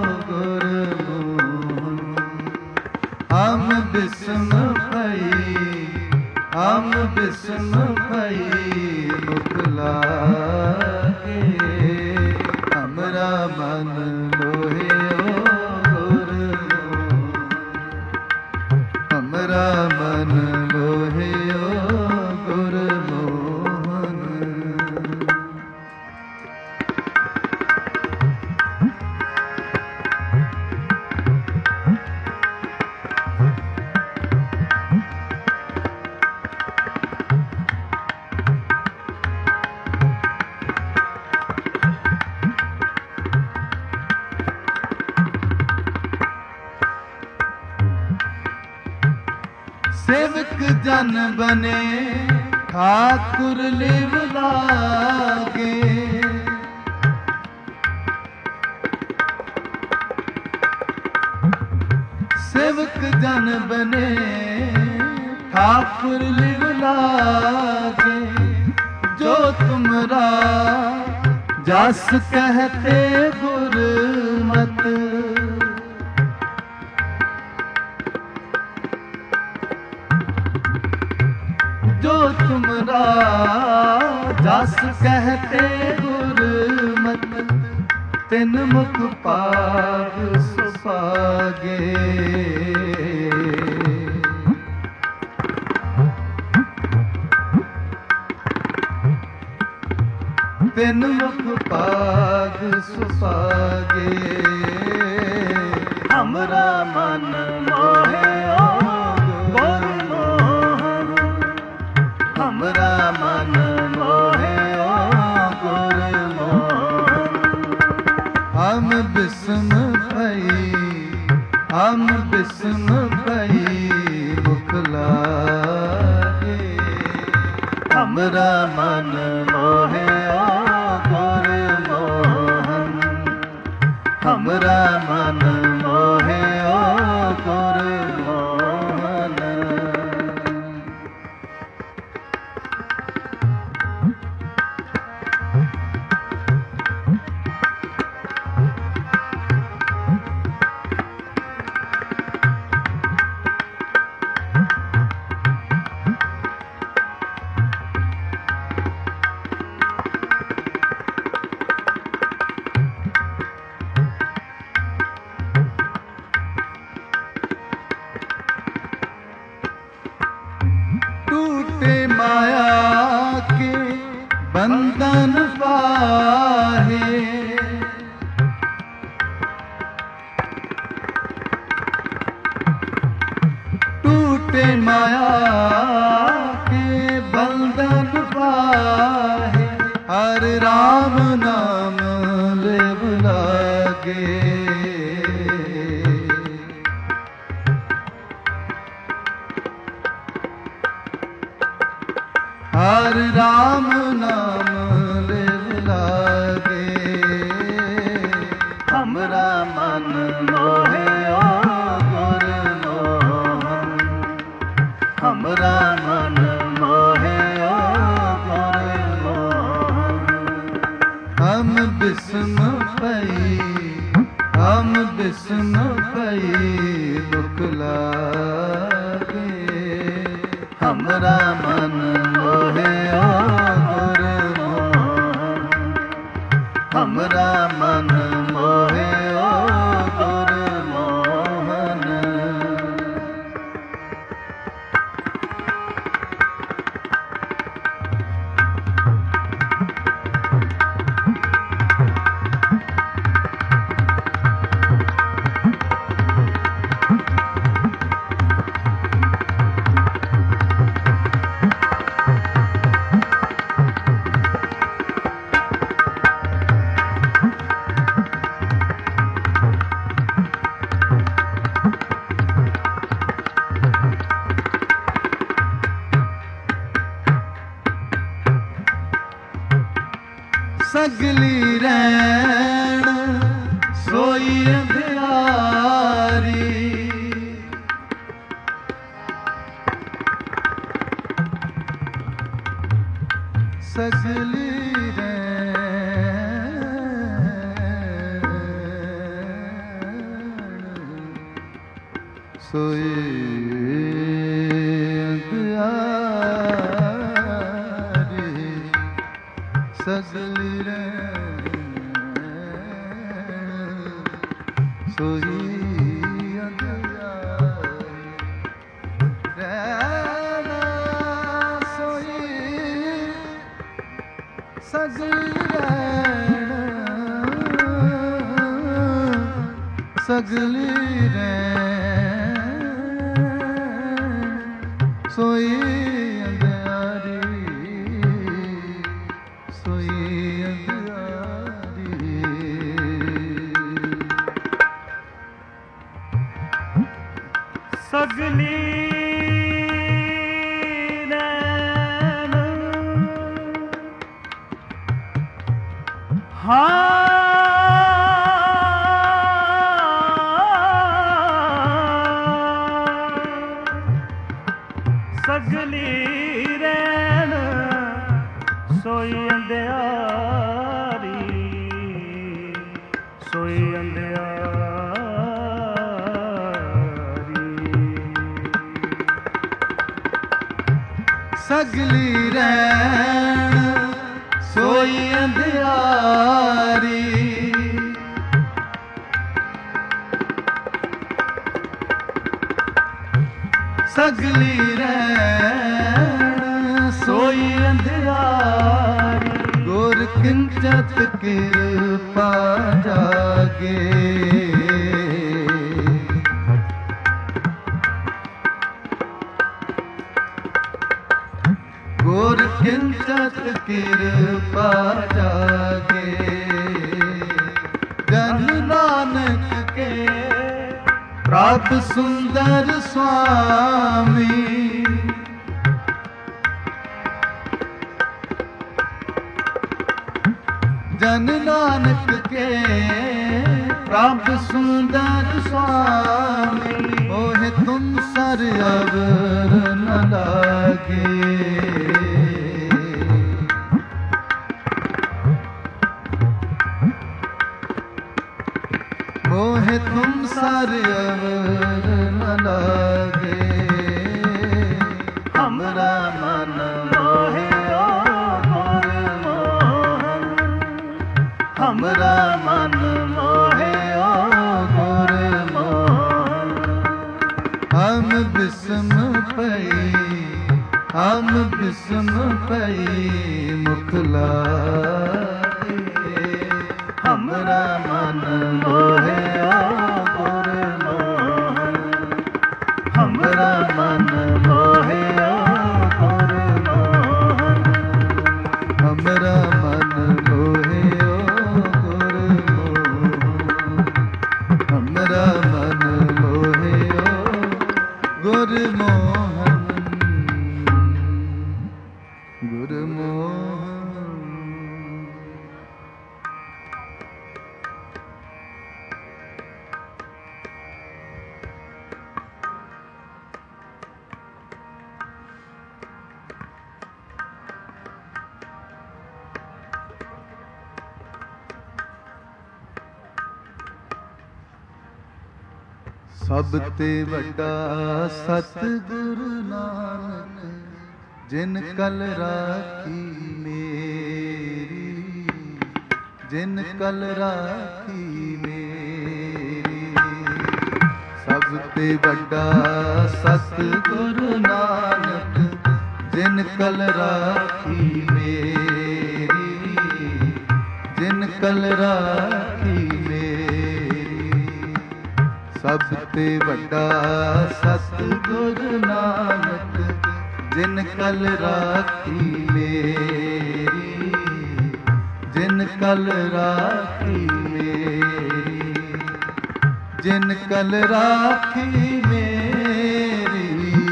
गुरमोहन हम बिस्म भई हम बिस्म भई मुख लागे हमरा मन मोहियो गुरमोहन हमरा मन मोहियो गुरमोहन सेवक जन बने ठाकुर लिव लागे सेवक जन बने ठाकुर लिव लागे जो तुमरा जस कहते गुरमत जो तुमरा जस कहते गुरमत तिन मुख पाग सुपागे तिन मुख पाग सुपागे हमरा मन मोहे गुर मोहन हमरा मन मोहे गुर मोहन हम बिस्म भई हम बिस्म भई मुख लागे हमरा मन मोहे गुर मोहन हमरा मन मोहे गुर मोहन माया के बंधन पाहे टूटे माया के बंधन पाहे हर राम नाम ले बुलागे हर राम नाम ले लागे हमरा मन मोहे गुर मोहन हमरा मन मोहे गुर मोहन हम बिस्म भई हम बिस्म भई दुख लागे हमरा मन मोहे गुर मोहन हमरा मन मोहे गुर मोहन सगली रैन सोई अंधियारी सगली रैन सोई अंधियारी सगली सोई रैना सोई सगली रैना सगली रैना सोई अंधियारी सोई अंधियारी सगली नैन हाँ सगली रैन सोई अंधियारी सोई अंधियारी सगली रैन सोई अंधियारी सगली रैन सोई अंधियारी गुर किंचत कृपा जागे, गुर किंचत कृपा जागे, जन नानक के प्राप्त सुंदर स्वामी, जन नानक के प्राप्त सुंदर स्वामी, मोहे तुम सर अवर न लागे, मोहे तुम सर अवर न लागे, हमरा मन मोहे हमरा मन मोहे ओ गुर मोहन, हम बिस्म पई हम बिस्म पई मुख लागे, हमरा मन मोहे ओ गुर मोहन, हमरा मन मोहे ओ गुर मोहन, हमरा मन मोहे गुर मोहन, गुर मोहन। ਸਭ ਤੇ ਵੱਡਾ ਸਤਿਗੁਰੂ ਨਾਨਕ, ਜਿਨ ਕਲ ਰਾਖੀ ਮੇਰੀ, ਜਿਨ ਕਲ ਰਾਖੀ ਮੇਰੀ। ਸਭ ਤੇ ਵੱਡਾ ਸਤਿਗੁਰੂ ਨਾਨਕ, ਜਿਨ ਕਲ ਰਾਖੀ ਮੇਰੀ, ਜਿਨ ਕਲ ਰਾਖੀ ਮੇਰੀ। ਸਭ ਤੇ ਵੱਡਾ ਸਤਿਗੁਰੂ ਨਾਨਕ, ਜਿਨ ਕਲ ਰਾਖੀ ਮੇਰੀ, ਜਿਨ ਕਲ ਰਾਖੀ ਮੇਰੀ, ਜਿਨ ਕਲ ਰਾਖੀ ਮੇਰੀ।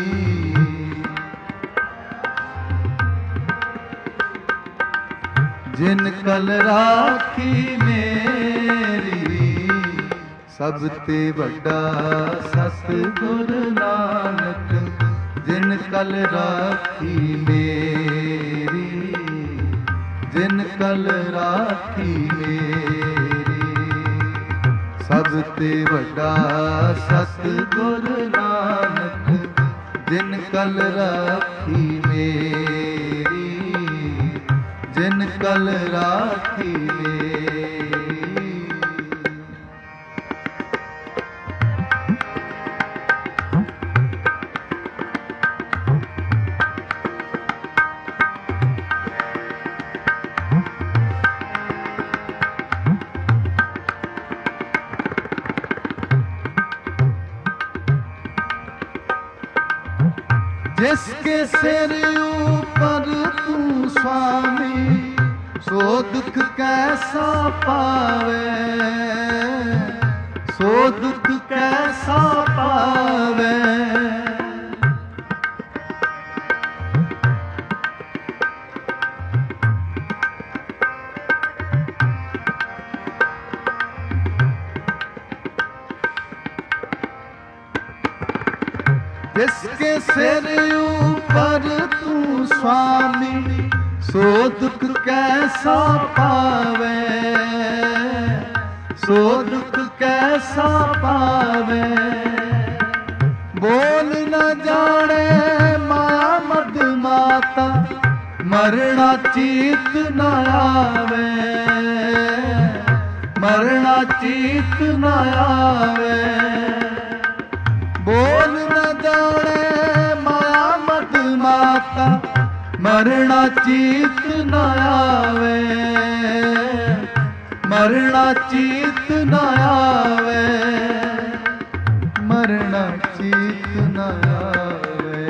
ਜਿਨ ਕਲ ਰਾਖੀ ਮੇਰੀ। ਸਭ ਤੇ ਵੱਡਾ ਸਤਿਗੁਰੂ ਨਾਨਕ, ਜਿਨ ਕਲ ਰਾਖੀ ਮੇਰੀ, ਜਿਨ ਕਲ ਰਾਖੀ ਮੇਰੀ। ਸਭ ਤੇ ਵੱਡਾ ਸਤਿਗੁਰੂ ਨਾਨਕ, ਜਿਨ ਕਲ ਰਾਖੀ ਮੇਰੀ, ਜਿਨ ਕਲ ਰਾਖੀ ਮੇਰੀ। जिसके सिर ऊपर तू स्वामी, सो दुख कैसा पावे, सो दुख कैसा पावे। जिसके सिर ऊपर तू स्वामी, सो दुख कैसा पावे, सो दुख कैसा पावे। बोल न जाने माया मद माता, मरना चीत न आवे, मरना चीत न आवे। बोल न जाने माया मद माता, मरना चीत न आवे। मरना चीत न आवे, मरना चीत न आवे,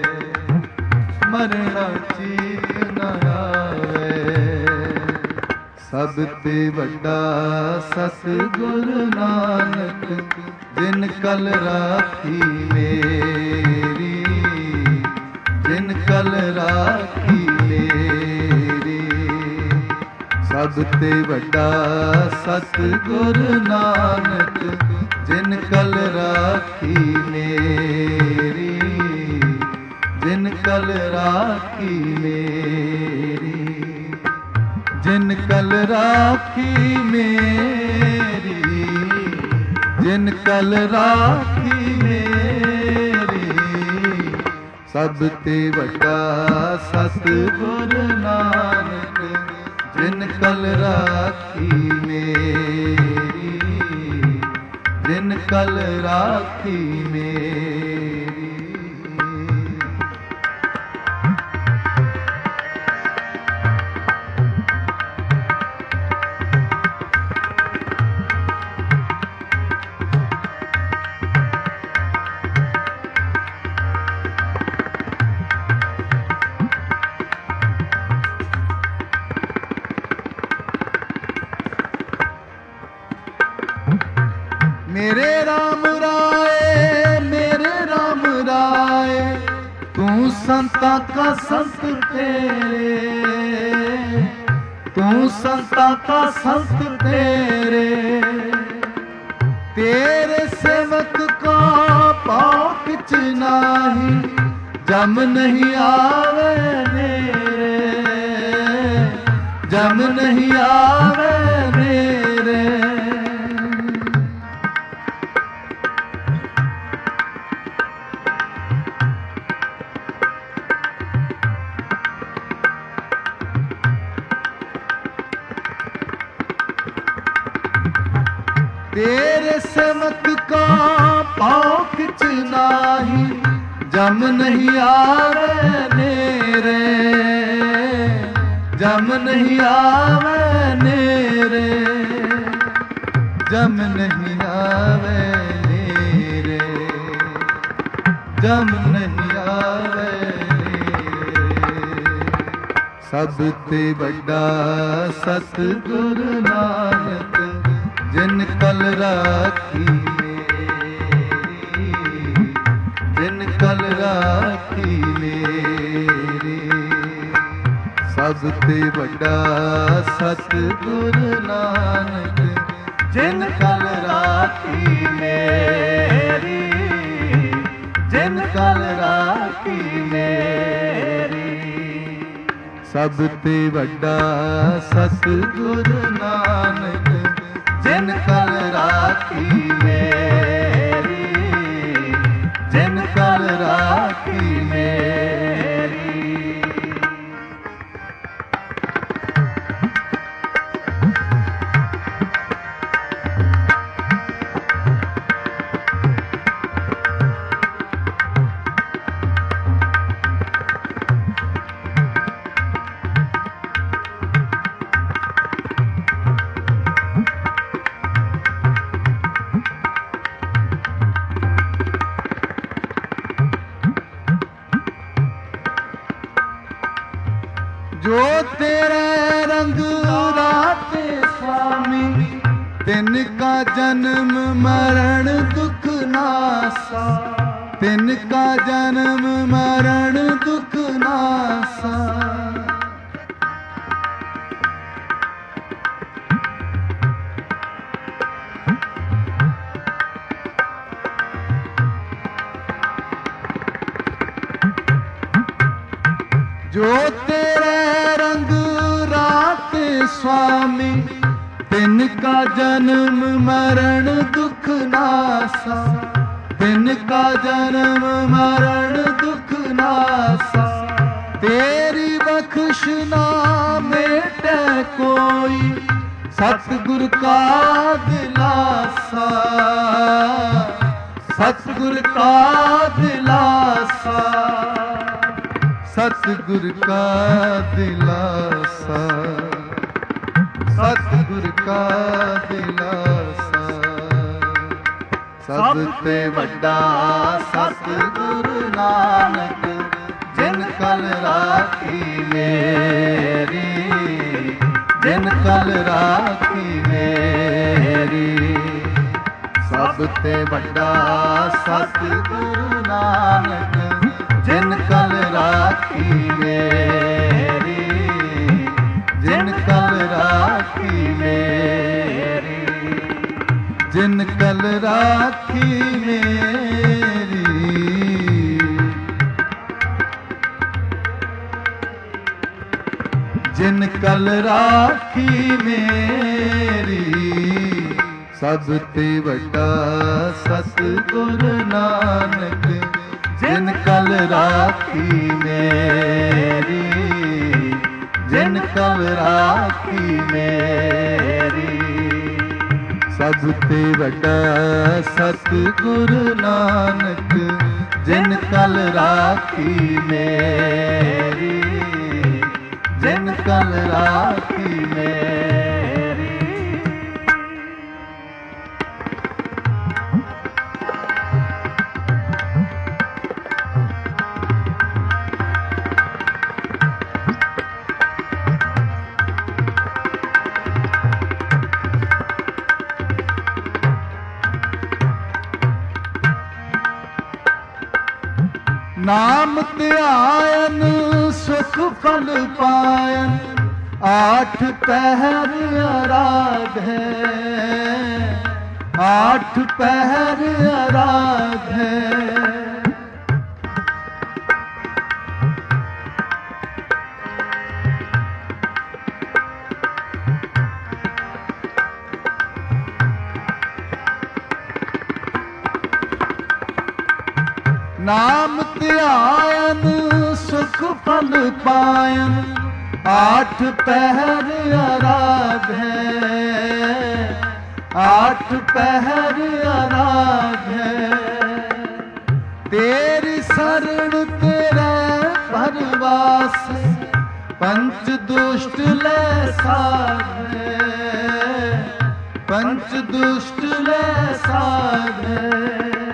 मरना चीत न आवे। सब ते वड्डा सतगुरु नानक, जिन कल राखी मेरी, जिन कल राखी मेरी। सब ते वड्डा सतगुरु नानक, जिन कल राखी मेरी, जिन कल राखी मेरी, जिन कल राखी मेरी, जिन कल राखी मेरी। सब ते वड्डा सतगुरु नानक, जिन कल राखी मेरी, जिन कल राखी मेरी। मेरे राम राय, मेरे राम राय, तू संता का संत तेरे, तू संता का संत तेरे। तेरे सेवक का पाँव किच नाही, जम नहीं आवे मेरे, जम नहीं आवे मेरे। तेरे सेवक का पाँव किच नाही, जम नहीं आवे मेरे, जम नहीं आवे मेरे, जम नहीं आवे मेरे, जम नहीं आवे मेरे। सब ते वड्डा सतगुरु नानक, जिन कल राखी मेरी, जिन कल राखी मेरी। सब ते वड्डा सतगुरु नानक, जिन कल राखी मेरी, जिन कल राखी मेरी। सब ते वड्डा सतगुरु नानक, जिन कल राखी मेरी, जिन कल राखी मेरी। जो तेरे रंग राते स्वामी, तिनका जन्म मरण दुख नासा, तिनका जन्म मरण दुख नासा। जो तेरे रंग राते स्वामी, तिनका जन्म मरण दुख नासा, तिनका जन्म मरण दुख नासा। तेरी बख्श ना मेटे कोई, सतगुर का दिलासा, सतगुर का दिलासा, सतगुर का दिलासा। सत ਸਤਿਗੁਰ ਕਾ ਦਿਲਾਸਾ। ਸਭ ਤੇ ਵੱਡਾ ਸਤਿਗੁਰ ਨਾਨਕ, ਜਿਨ ਕਲ ਰਾਖੀ ਮੇਰੀ, ਜਿਨ ਕਲ ਰਾਖੀ ਮੇਰੀ। ਸਭ ਤੇ ਵੱਡਾ ਸਤਿਗੁਰ ਨਾਨਕ, ਜਿਨ ਕਲ ਰਾਖੀ ਮੇਰੀ, ਜਿਨ ਕਲ ਰਾਖੀ ਮੇਰੀ, ਜਿਨ ਕਲ ਰਾਖੀ ਮੇਰੀ। ਜਿਨ ਕਲ ਰਾਖੀ ਮੇਰੀ। ਸਭ ਤੇ ਵੱਡਾ ਸਤਿਗੁਰ ਨਾਨਕ, ਜਿਨ ਕਲ ਰਾਖੀ ਮੇਰੀ, ਜਿਨ ਕਲ ਰਾਖੀ ਮੇਰੀ। ਸਭ ਤੇ ਵੱਡਾ ਸਤਿਗੁਰ ਨਾਨਕ, ਜਿਨ ਕਲ ਰਾਖੀ ਮੇਰੀ, ਜਿਨ ਕਲ ਰਾਖੀ ਮੇਰੀ। ਨਾਮ ਧਿਆਇਨ ਸੁਖ ਫਲ ਪਾਇਨ, ਆਠ ਪਹਿਰ ਆਰਾਧੈ, ਆਠ ਪਹਿਰ ਆਰਾਧੈ। ਨਾਮ ਧਿਆਇਨ ਸੁਖ ਫਲ ਪਾਇਨ, ਆਠ ਪਹਿਰ ਆਰਾਧੈ, ਆਠ ਪਹਿਰ ਆਰਾਧੈ। ਤੇਰੀ ਸਰਣ ਤੇਰੇ ਪਰਵਾਸ, ਪੰਚ ਦੁਸ਼ਟ ਲੈ ਸਾਧੈ, ਪੰਚ ਦੁਸ਼ਟ ਲੈ ਸਾਧੈ।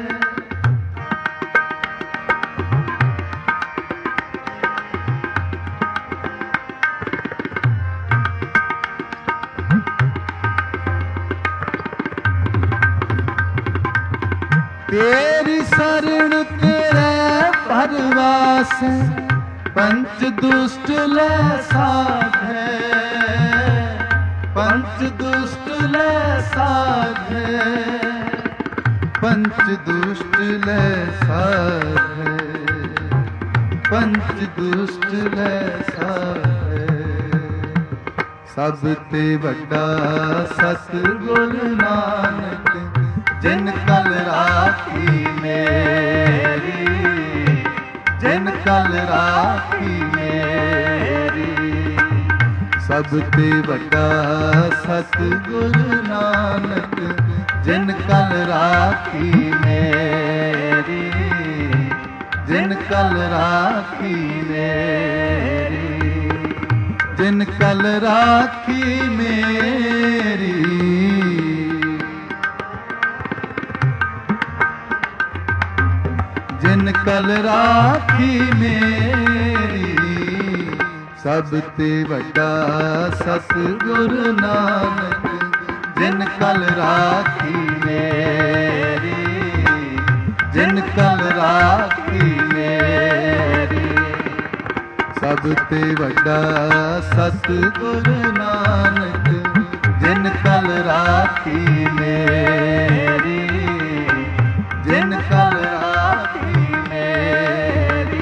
ਤੇਰੀ ਸਰਣ ਤੇਰੇ ਪਰਵਾਸ, ਪੰਚ ਦੁਸ਼ਟ ਲੈ ਸਾਧੈ, ਪੰਚ ਦੁਸ਼ਟ ਲੈ ਸਾਧੈ, ਪੰਚ ਦੁਸ਼ਟ ਲੈ ਸਾਧੈ, ਪੰਚ ਦੁਸ਼ਟ ਲੈ ਸਾਧੈ। ਸਭ ਤੇ ਵੱਡਾ ਸਤਿਗੁਰ ਨਾਨਕ, ਜਿਨ ਕਲ ਰਾਖੀ ਮੇਰੀ, ਜਿਨ ਕਲ ਰਾਖੀ ਮੇਰੀ। ਸਭ ਤੇ ਵੱਡਾ ਸਤਿਗੁਰ ਨਾਨਕ, ਜਿਨ ਕਲ ਰਾਖੀ ਮੇਰੀ, ਜਿਨ ਕਲ ਰਾਖੀ ਮੇਰੀ, ਜਿਨ ਕਲ ਰਾਖੀ ਮੇਰੀ। ਜਿਨ ਕਲ ਰਾਖੀ ਮੇਰੀ। ਸਭ ਤੇ ਵੱਡਾ ਸਤਿਗੁਰ ਨਾਨਕ, ਜਿਨ ਕਲ ਰਾਖੀ ਮੇਰੀ, ਜਿਨ ਕਲ ਰਾਖੀ ਮੇਰੀ। ਸਭ ਤੇ ਵੱਡਾ ਸਤਿਗੁਰ ਨਾਨਕ, ਜਿਨ ਕਲ ਰਾਖੀ ਮੇਰੀ, ਜਿਨ ਕਲ ਰਾਖੀ ਮੇਰੀ।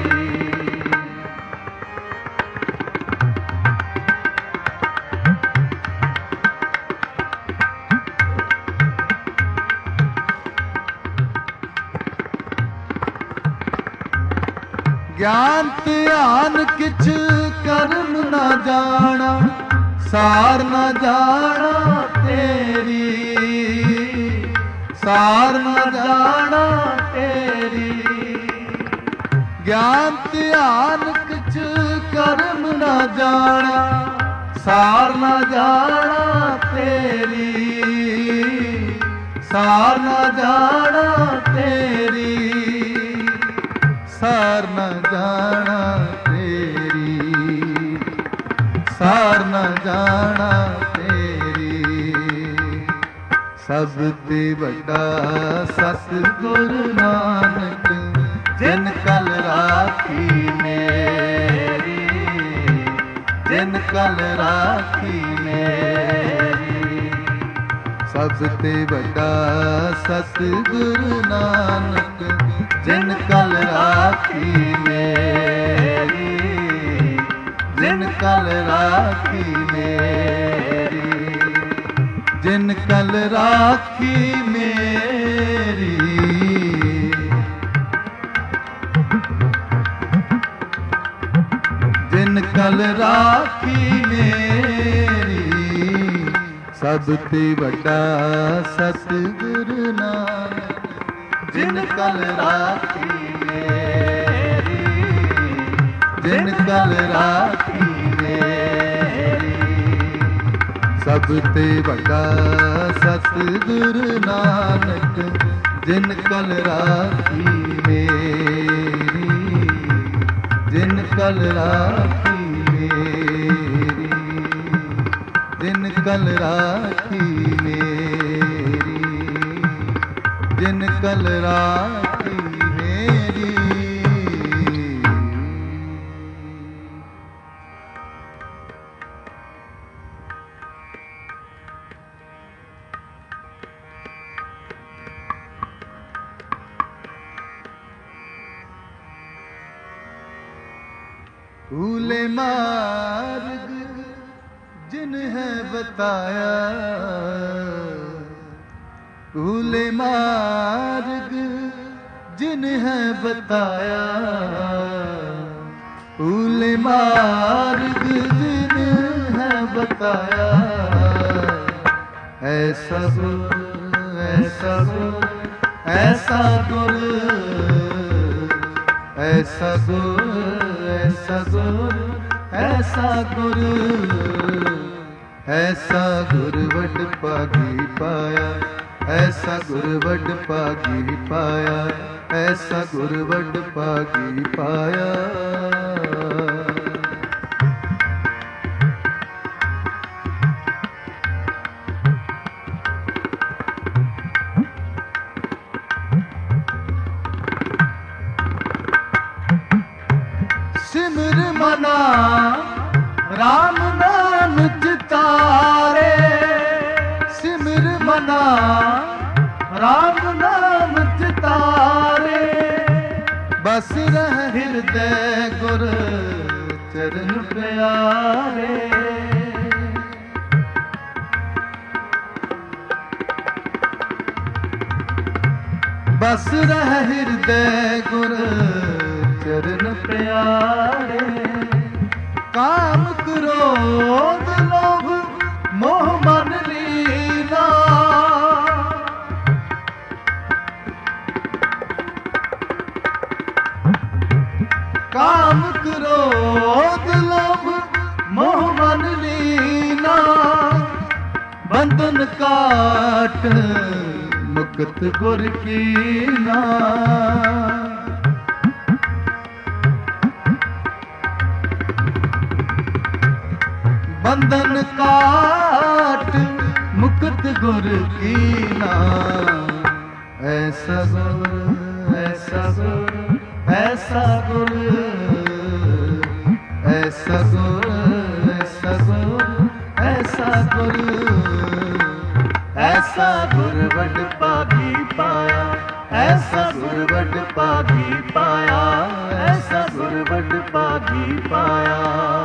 ਗਿਆਨ ਧਿਆਨ ਕਿਛ ਕਰਮ ਨਾ ਜਾਣਾ, ਸਾਰ ਨਾ ਜਾਣਾ ਤੇਰੀ, ਸਾਰ ਨਾ ਜਾਣਾ ਤੇਰੀ। ਗਿਆਨ ਧਿਆਨ ਕਿਛ ਕਰਮ ਨਾ ਜਾਣਾ, ਸਾਰ ਨਾ ਜਾਣਾ ਤੇਰੀ, ਸਾਰ ਨਾ ਜਾਣਾ ਤੇਰੀ, ਸਾਰ ਨਾ ਜਾਣਾ ਤੇਰੀ, ਸਾਰ ਨਾ ਜਾਣਾ ਤੇਰੀ। ਸਭ ਤੇ ਵੱਡਾ ਸਤਿਗੁਰੂ ਨਾਨਕ, ਜਿਨ ਕਲ ਰਾਖੀ ਮੇਰੀ, ਜਿਨ ਕਲ ਰਾਖੀ ਮੇਰੀ। ਸਭ ਤੇ ਵੱਡਾ ਸਤਿਗੁਰੂ ਨਾਨਕ, ਜਿਨ ਕਲ ਰਾਖੀ ਮੇਰੀ, ਜਿਨ ਕਲ ਰਾਖੀ ਮੇਰੀ, ਜਿਨ ਕਲ ਰਾਖੀ ਮੇਰੀ। ਜਿਨ ਕਲ ਰਾਖੀ ਮੇਰੀ। ਸਭ ਤੇ ਵੱਡਾ ਸਤਿਗੁਰੂ ਨਾਨਕ, ਜਿਨ ਕਲ ਰਾਖੀ ਮੇਰੀ, ਜਿਨ ਕਲ ਰਾਖੀ ਮੇਰੀ। ਸਭ ਤੇ ਵੱਡਾ ਸਤਿਗੁਰੂ ਨਾਨਕ, ਜਿਨ ਕਲ ਰਾਖੀ ਮੇਰੀ, ਜਿਨ ਕਲ ਰਾਖੀ ਮੇਰੀ, ਜਿਨ ਕਲ ਰਾਖੀ ਮੇਰੀ, ਜਿਨ ਕਲ ਰਾਖੀ ਮੇਰੀ। भूले मार्ग जिन है बताया, भूले मार्ग जिन है बताया, भूले मार्ग जिन है बताया। ऐसा गुर, ऐसा गुर, ऐसा गुर, ऐसा गुर, ऐसा गुर, ऐसा गुर, ऐसा गुर वड पागी पाया, ऐसा गुर वड पागी पाया, ऐसा गुर वड पागी पाया। सिमर मना राम नाम चितारे, सिमर मना राम नाम चितारे। बस रह हृदय गुर चरण प्यारे। बस रह हृदय गुर चरण प्यारे। काम क्रोध लोभ मोह मन लीला, काम क्रोध लोभ मोह मन लीला। बंधन काट मुक्त गुर कीना। बंधन काट मुक्त गुर कीना। ऐसा गुर, ऐसा गुर, ऐसा गुर, ऐसा गुर, ऐसा गुर, ऐसा गुर, ऐसा गुर वड पागी पाया, ऐसा गुर वड पागी पाया, ऐसा गुर वड पागी पाया।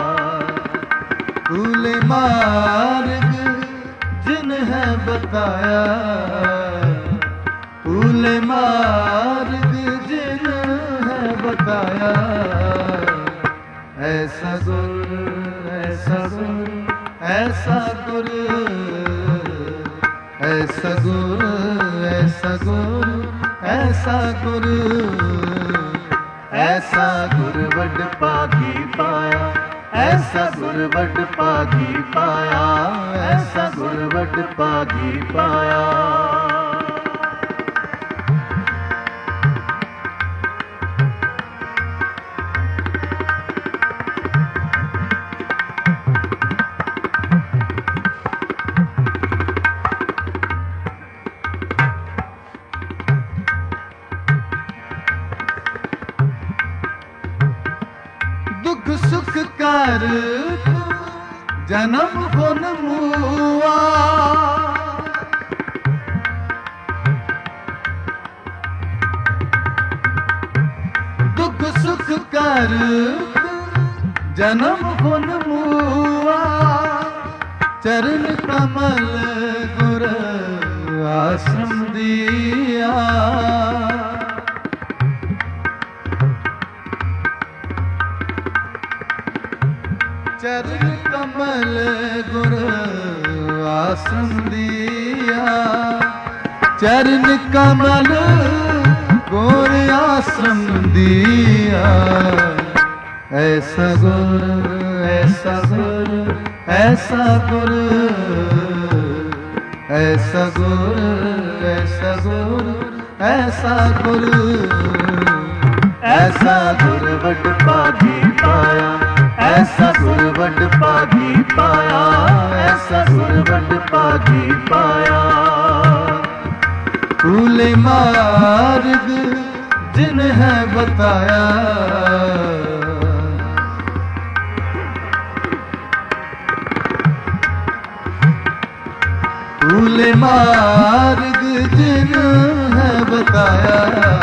भूले मार्ग जिन है बताया, भूले मार्ग जिन है बताया। ऐसा गुर, ऐसा गुर, ऐसा गुर, ऐसा गुर, ऐसा गुर, ऐसा गुर, ऐसा गुर वड पागी पाया, ऐसा गुर वड पागी पाया, ऐसा गुर वड पागी पाया। दुख सुख कर जन्म गुन मुआ, दुख सुख कर जन्म गुन मुआ, चरण कमल गुर आश्रम दिया। चरण कमल गुर आश्रम दिया, चरण कमल गुर आश्रम दिया। ऐसा गुर ऐसा गुर ऐसा गुर ऐसा गुर ऐसा गुर ऐसा गुर ऐसा गुर वड पागी पाया, ऐसा गुर वड पागी पाया, ऐसा गुर वड पागी पाया। कूले मार्ग जिन है बताया, कूले मार्ग जिन है बताया।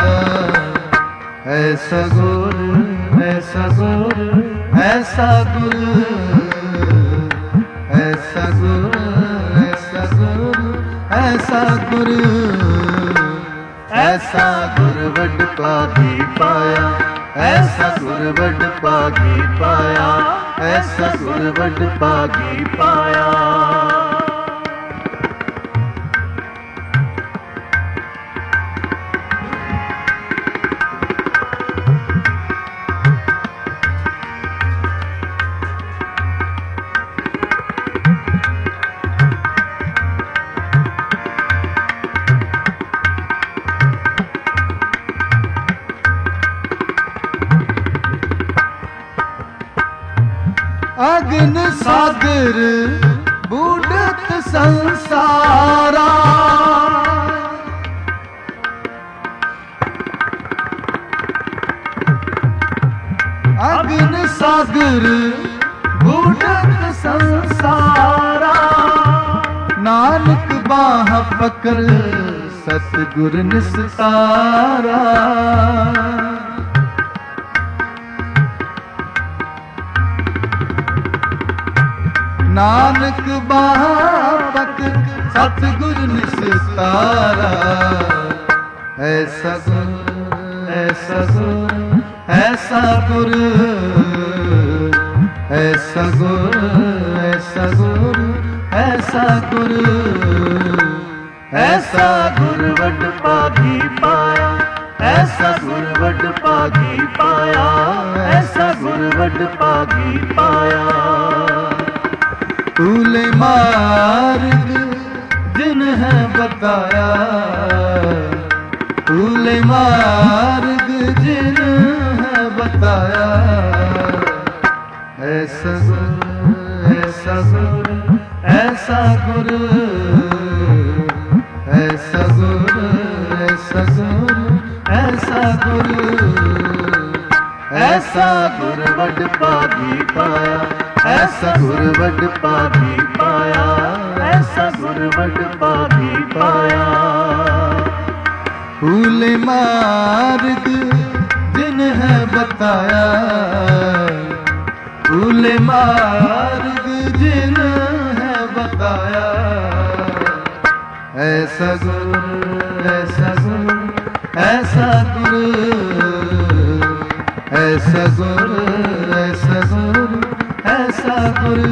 ऐसा गुर ऐसा गुर ऐसा गुर ऐसा गुर ऐसा गुर ऐसा गुर ऐसा गुर वड पागी पाया, ऐसा गुर वड पागी पाया, ऐसा गुर वड पागी पाया। अग्न सागर बूढ़त संसारा, अग्न सागर बूढ़त संसारा। नानक बाह पकड़ सतगुर निस्तारा, नानक बाह पकड़ सतगुर निस्तारा। ऐसा गुर ऐसा गुर ऐसा गुर ऐसा गुर ऐसा गुर ऐसा गुर ऐसा गुर वड पागी पाया, ऐसा गुर वड पागी पाया, ऐसा गुर वड पागी पाया। कूले मार्ग जिन है बताया, कूले मार्ग जिन है बताया। ऐसा गुर ऐसा गुर ऐसा गुर ऐसा गुर ऐसा गुर ऐसा गुर ऐसा गुर वड पागी पाया, ऐसा गुर वड पागी पाया, ऐसा गुर वड पागी पाया। कूले मार्ग जिन है बताया, कूले मार्ग जिन है बताया। ऐसा गुर ऐसा गुर ऐसा गुर ऐसा गुर ऐसा गुर ऐसा गुर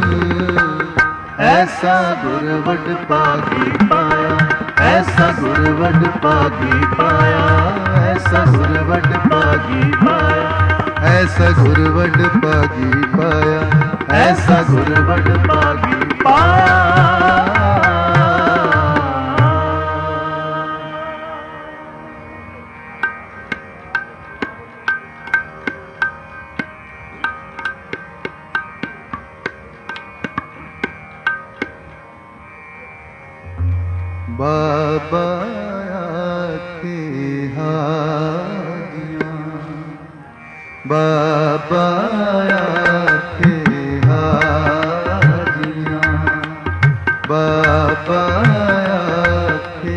ऐसा गुर वड पागी पाया, ऐसा गुर वड पागी पाया, ऐसा गुर वड पागी पाया। ऐसा गुर वड पागी पाया, ऐसा गुर वड पागी पाया। बाबा आखे हादियाँ, बाबा आखे हादियाँ, बाबा आखे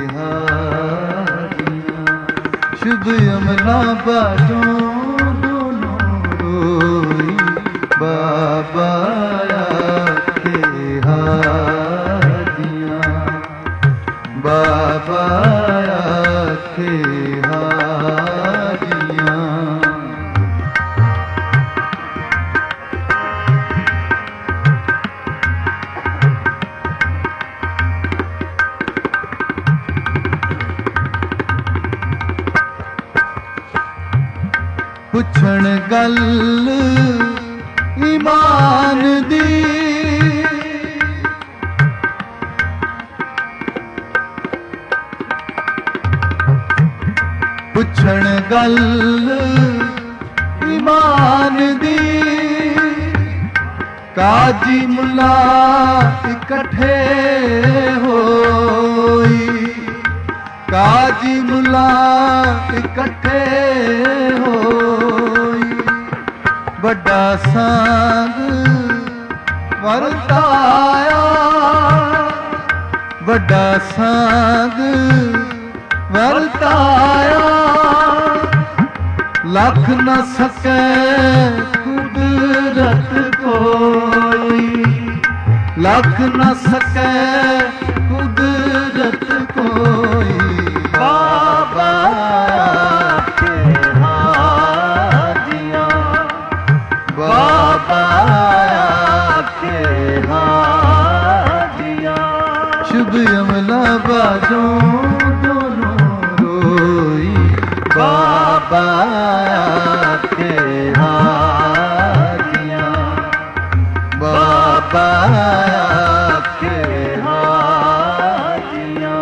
हादियाँ। शुभ यमुना बाजों दोनों रोई, बाबा आखे हादियाँ, बाबा आखे हादियाँ। पुछण गल ईमान दी, पुछण गल ईमान दी। काजी मुला इकट्ठे होई, काजी मुला इकट्ठे होई। बड़ा सांग वरताया, बड़ा सांग वरताया। लख न सके कुदरत कोई, लख न सके कुदरत कोई। बाबा आखे हादियाँ, बाबा आखे हादियाँ। शुभ यमला बाजों दोनों रोई, बाबा आखे हादियाँ, बाबा आखे हादियाँ।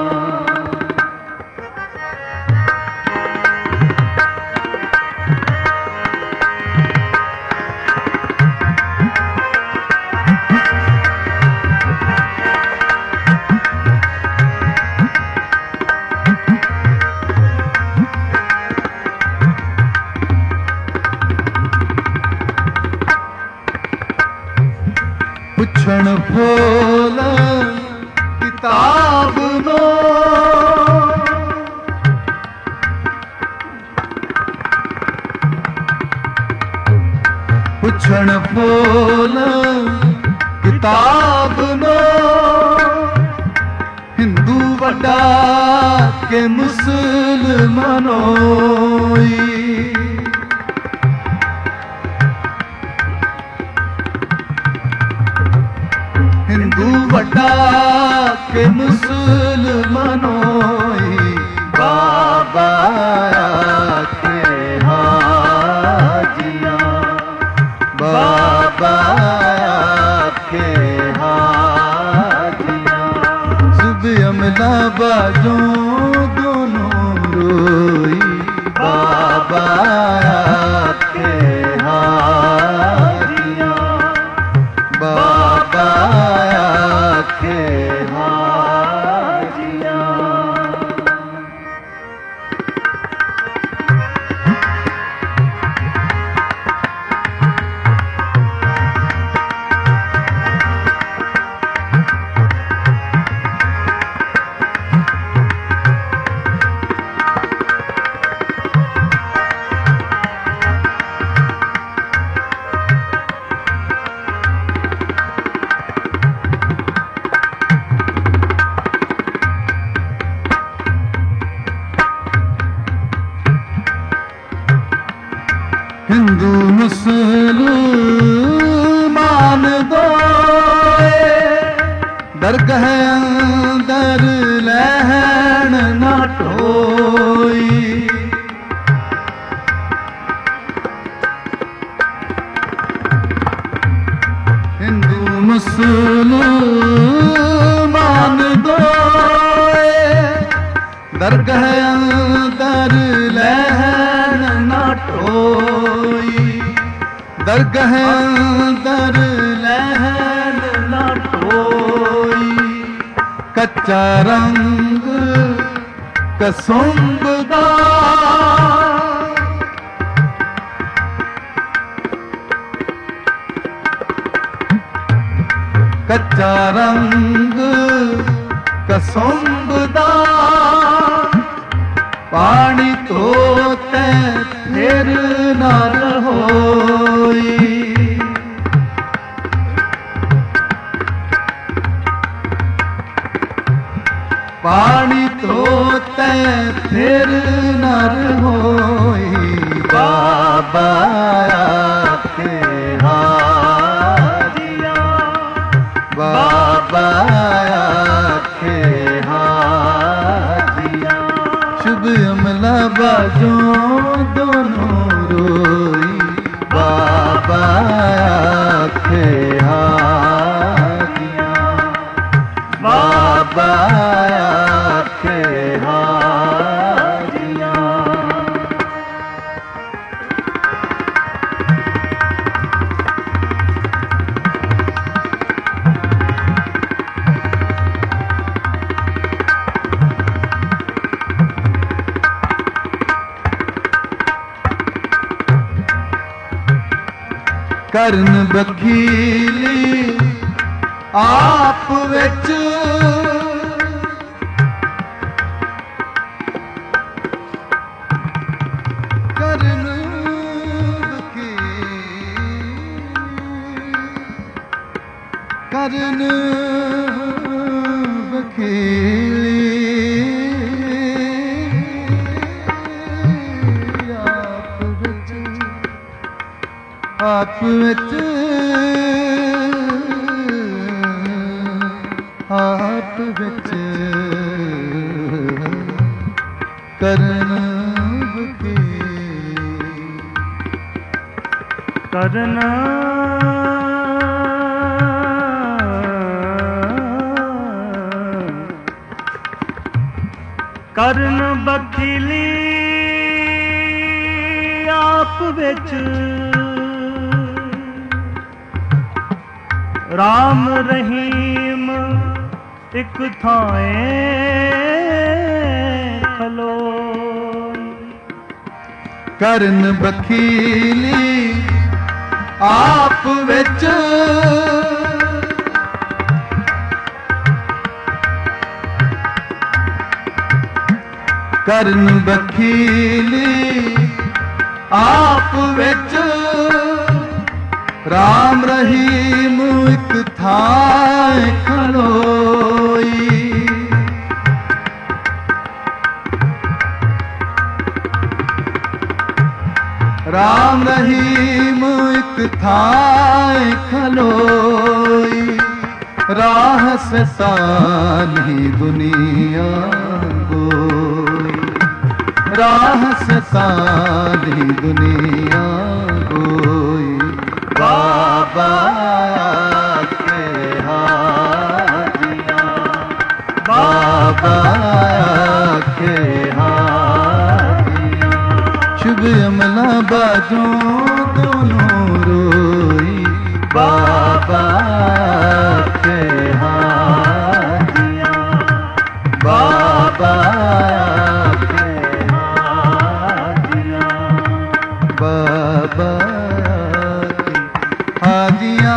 पुछण फोल किताब नो, पुछण फोल किताब नो। हिंदू वड्डा के मुसलमानोई, हिंदू वड्डा के मुसलमानोई। बाबा आखे हादियाँ, बाबा आखे हादियाँ। शुभ यमला बाजों दोनों रोई, बाबा आखे हादियाँ, बाबा आखे हादियाँ। हिंदू मुसलमान दोए, दरगाह अंदर लहन ना टोई। दरगह अंदर लहन न कोई, कच्चा रंग कसुंभ दा कच्चा रंग कसुंभ दा पानी धोते फिर न होई, पानी धोते फिर नर होई। बाबा आखे हाजिया, बाबा आखे हाजिया, शुभ अमला बाजों दोनों रोई। बाबा आखे हाजिया, बाबा आखे हाजिया। ਕਰਨ ਬਖੀਲੀ ਆਪ ਵਿੱਚ, ਕਰਨ ਬਖੀਲੀ, ਕਰਨ ਬਖੀਲੀ ਆਪ ਵਿੱਚ, ਆਪ ਵਿੱਚ ਕਰਨ ਬਖੀਲੀ, ਕਰਨ ਕਰਨ ਬਖੀਲੀ ਆਪ ਵਿੱਚ, ਰਾਮ ਰਹੀਮ ਇੱਕ ਥਾਏ ਖਲੋਈ। ਕਰਨ ਬਖੀਲੀ ਆਪ ਵਿੱਚ, ਕਰਨ ਬਖੀਲੀ ਆਪ ਵਿੱਚ, ਰਾਮ ਰਹੀਮ ਇੱਕ ਥਾਂ ਖਲੋਈ। ਰਾਮ ਰਹੀਮ ਇੱਕ ਥਾਂ ਖਲੋਈ। ਰਾਹ ਸੇ ਸਾਰੀ ਦੁਨੀਆ ਗੋਈ, ਰਾਹ ਸੇ ਸਾਰੀ ਦੁਨੀਆ ਗੋਈ। बाबा आखे हाजिया, बाबा आखे हाजिया, शुभ अमला बाजों दोनों रोई। बाबा आखे हाजिया, बाबा आखे हाजिया, बाबा हाजिया,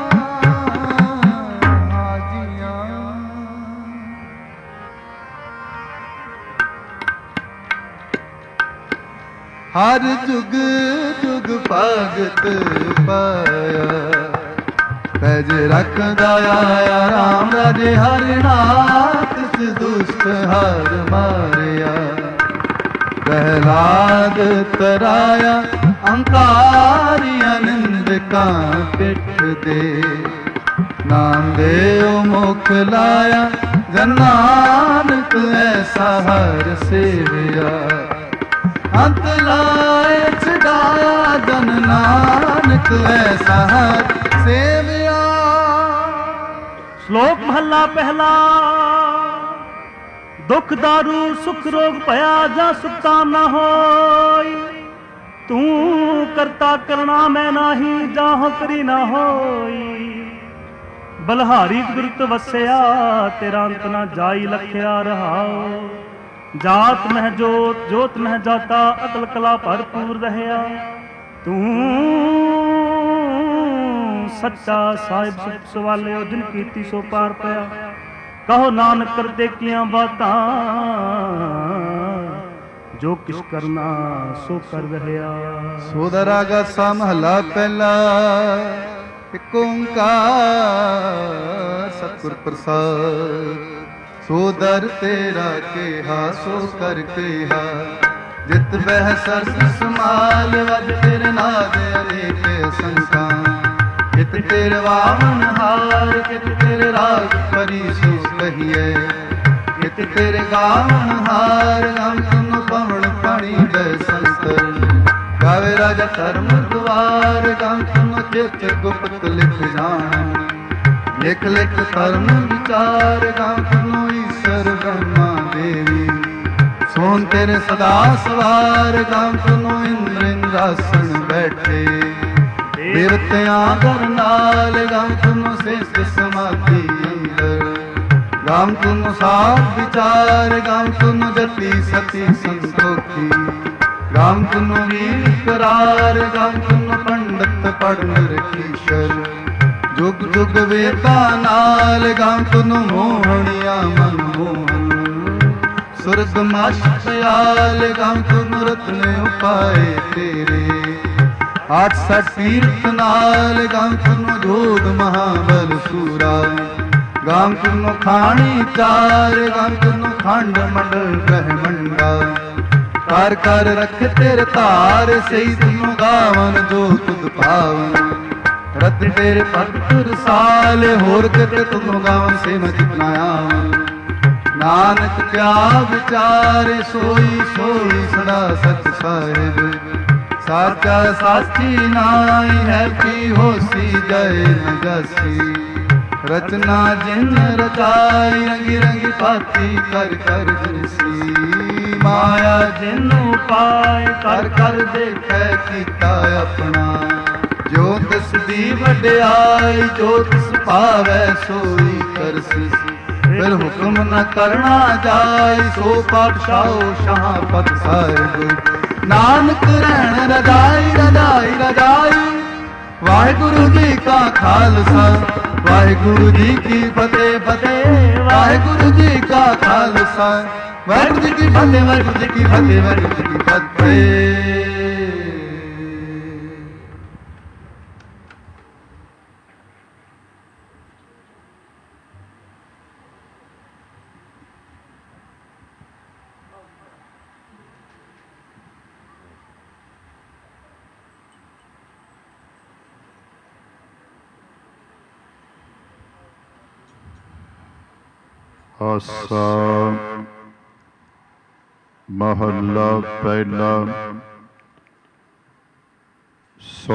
हाजिया। हर जुग जुग भगत पाया, पैज रखदा आया राम राजे हर नाथ, तिस दुष्ट हर मारिया। प्रहलाद तराया अंकारी आनंद का पिठ दे, नाम दे मुख लाया जन नानक ऐसा हर सेविया। अंत लाए छड़ाया जन नानक ऐसा हर सेविया। श्लोक महला पहला। दुख दारू सुख रोग भया जा सुखता न होई, ਤੂੰ ਕਰਤਾ ਕਰਨਾ ਮੈਂ ਨਾਹੀ, ਜਾਹੋ ਕਰੀ ਨਾ ਹੋਈ। ਬਲਹਾਰੀ ਗੁਰਤ ਵਸਿਆ ਤੇਰਾ ਅੰਤ ਨਾ ਜਾਈ, ਲਖਿਆ ਰਹਾਓ। ਜਾਤ ਮਹਿ ਜੋਤ, ਜੋਤ ਮਹਿ ਜਾਤਾ, ਅਕਲ ਕਲਾ ਭਰਪੂਰ ਰਹਿਆ। ਤੂੰ ਸੱਚਾ ਸਾਹਿਬ ਸੁਖ ਸਵਾਲਿਓ, ਜਿਨ ਕੀਤੀ ਸੋ ਪਾਰ ਪਿਆ। ਕਹੋ ਨਾਨਕ ਕਰਦੇ ਕੀਆਂ ਬਾਤਾਂ, ਜੋ ਕਿਛ ਕਰਨਾ ਸੋ ਕਰ ਰਹਿਆ। ਸੋਦਾ ਰਾਗਾ ਸਾ ਮਹਲਾ ਪਹਿਲਾ, ਇਕ ਓੰਕਾਰ ਸਤਿਗੁਰ ਪ੍ਰਸਾਦ। ਸੋ ਦਰ ਤੇਰਾ ਕਿਹਾ ਸੋ ਕਰ ਕਿਹਾ, ਜਿਤ ਬਹਿ ਸਰਸ ਸਮਾਲ। ਵਜ ਤੇਰੇ ਨਾਦ ਅਨੇਕ ਸੰਕਾਂ, ਕਿਤ ਤੇਰੇ ਵਾਵਨ ਹਾਰ। ਕਿਤ ਤੇਰੇ ਰਾਗ ਪਰੀ ਸੋ ਕਹੀਏ, ਕਿਤ ਤੇਰੇ ਗਾਵਨ ਹਾਰ। ਗਮ ਤੁਮ ਪਵਨ ਪਾਣੀ ਬੈ ਸੰਤਰ, ਗਾਵੇ ਰਾਜਾ ਧਰਮ ਦੁਆਰ। ਗਮ ਤੁਮ ਚਿਤ ਗੁਪਤ ਲਿਖ ਜਾਣ, ਲਿਖ ਲਿਖ ਧਰਮ ਵਿਚਾਰ। ਗਮ ਤੁਮ ਈਸ਼ਰ ਬ੍ਰਹਮਾ ਦੇਵੀ, ਸੋਨ ਤੇਰੇ ਸਦਾ ਸਵਾਰ। ਗਮ ਤੁਮ ਇੰਦਰ ਇੰਦਰਾਸਨ ਬੈਠੇ, ਦੇਵਤਿਆਂ ਦਰ ਨਾਲ। ਗਮ ਤੁਮ ਸੇਸ ਸਮਾਧੀ ਅੰਦਰ, ਗਮ ਤੁਮ ਸਾਧ ਵਿਚਾਰ। ਗਮ ਤੁਮ ਜਤੀ ਸਤੀ ਸੰਤੋਖੀ, ਗਮ ਤੁਮ ਵੀਰ ਕਰਾਰ। ਗਮ ਤੁਮ ਪੰਡਤ ਪੜਨ ਰਖੀਸ਼ਰ, ਜੁਗ ਜੁਗ ਵੇਦਾਂ ਨਾਲ। ਗਮ ਤੁਮ ਮੋਹਣੀਆਂ ਮਨ ਮੋਹਨ, ਸੁਰਗ ਮਾਸ਼ ਪਿਆਲ। ਗਮ ਤੁਮ ਰਤਨ ਉਪਾਏ ਤੇਰੇ, ਆਠ ਸਠ ਤੀਰਥ ਨਾਲ। ਗਮ ਤੁਮ ਜੋਗ ਮਹਾਬਲ ਸੂਰਾ, ਗਮ ਤੁਮ ਖਾਣੀ ਚਾਰ। ਗਮ ਤੁਮ ਖੰਡ ਮੰਡਲ ਬ੍ਰਹਮੰਡਾ, ਕਰ ਕਰ ਰਖ ਤੇਰੇ ਧਾਰ। ਸਹੀ ਤੁਮ ਗਾਵਨ ਜੋ ਤੁਧ ਭਾਵਨ, ਰਤ ਤੇਰੇ ਭਗਤ ਰਸਾਲ। ਹੋਰ ਕਿਤੇ ਤੁਮ ਗਾਵਨ ਸੇ ਮੈਂ ਜਿਤਨਾ ਆਵਨ। ਨਾਨਕ ਕਿਆ ਵਿਚਾਰੇ, ਸੋਈ ਸੋਈ ਸਦਾ ਸਚ ਸਾਹਿਬ। ਸਾਚਾ ਸਾਚੀ ਨਾਈ ਹੈ, ਕੀ ਹੋਸੀ ਜੈ ਨ ਜਾਸੀ। ਰਚਨਾ ਜਿਨ ਰਚਾਈ, ਰੰਗੀ ਰੰਗੀ ਪਾਤੀ ਕਰ ਕਰ ਜਿਨਸੀ। ਮਾਇਆ ਜਿਨ ਉਪਾਇ, ਕਰ ਕਰ ਦੇਖੈ ਕੀਤਾ ਆਪਣਾ। ਜੋ ਤਿਸ ਦੀ ਵਡਿਆਈ, ਜੋ ਤਿਸ ਭਾਵੈ ਸੋਈ ਕਰਸੀ। ਫਿਰ ਹੁਕਮ ਨ ਕਰਨਾ ਜਾਈ, ਸੋ ਪਾਤਸ਼ਾਹੋ ਸ਼ਾਹ ਪਤ ਸਾਹਿਬ। ਨਾਨਕ ਰਹਿਣ ਰਜਾਈ ਰਜਾਈ ਰਜਾਈ। ਵਾਹਿਗੁਰੂ ਜੀ ਕਾ ਖਾਲਸਾ, ਵਾਹਿਗੁਰੂ ਜੀ ਕੀ ਫਤਿਹ ਫਤਿਹ। ਵਾਹਿਗੁਰੂ ਜੀ ਕਾ ਖਾਲਸਾ, ਵਾਹਿਗੁਰੂ ਜੀ ਕੀ ਫਤਿਹ। ਵਾਹਿਗੁਰੂ ਜੀ ਕੀ ਫਤਿਹ, ਵਾਹਿਗੁਰੂ ਜੀ ਕੀ ਫਤਿਹ। ਆਸਾ ਮਹੱਲਾ ਪਹਿਲਾ।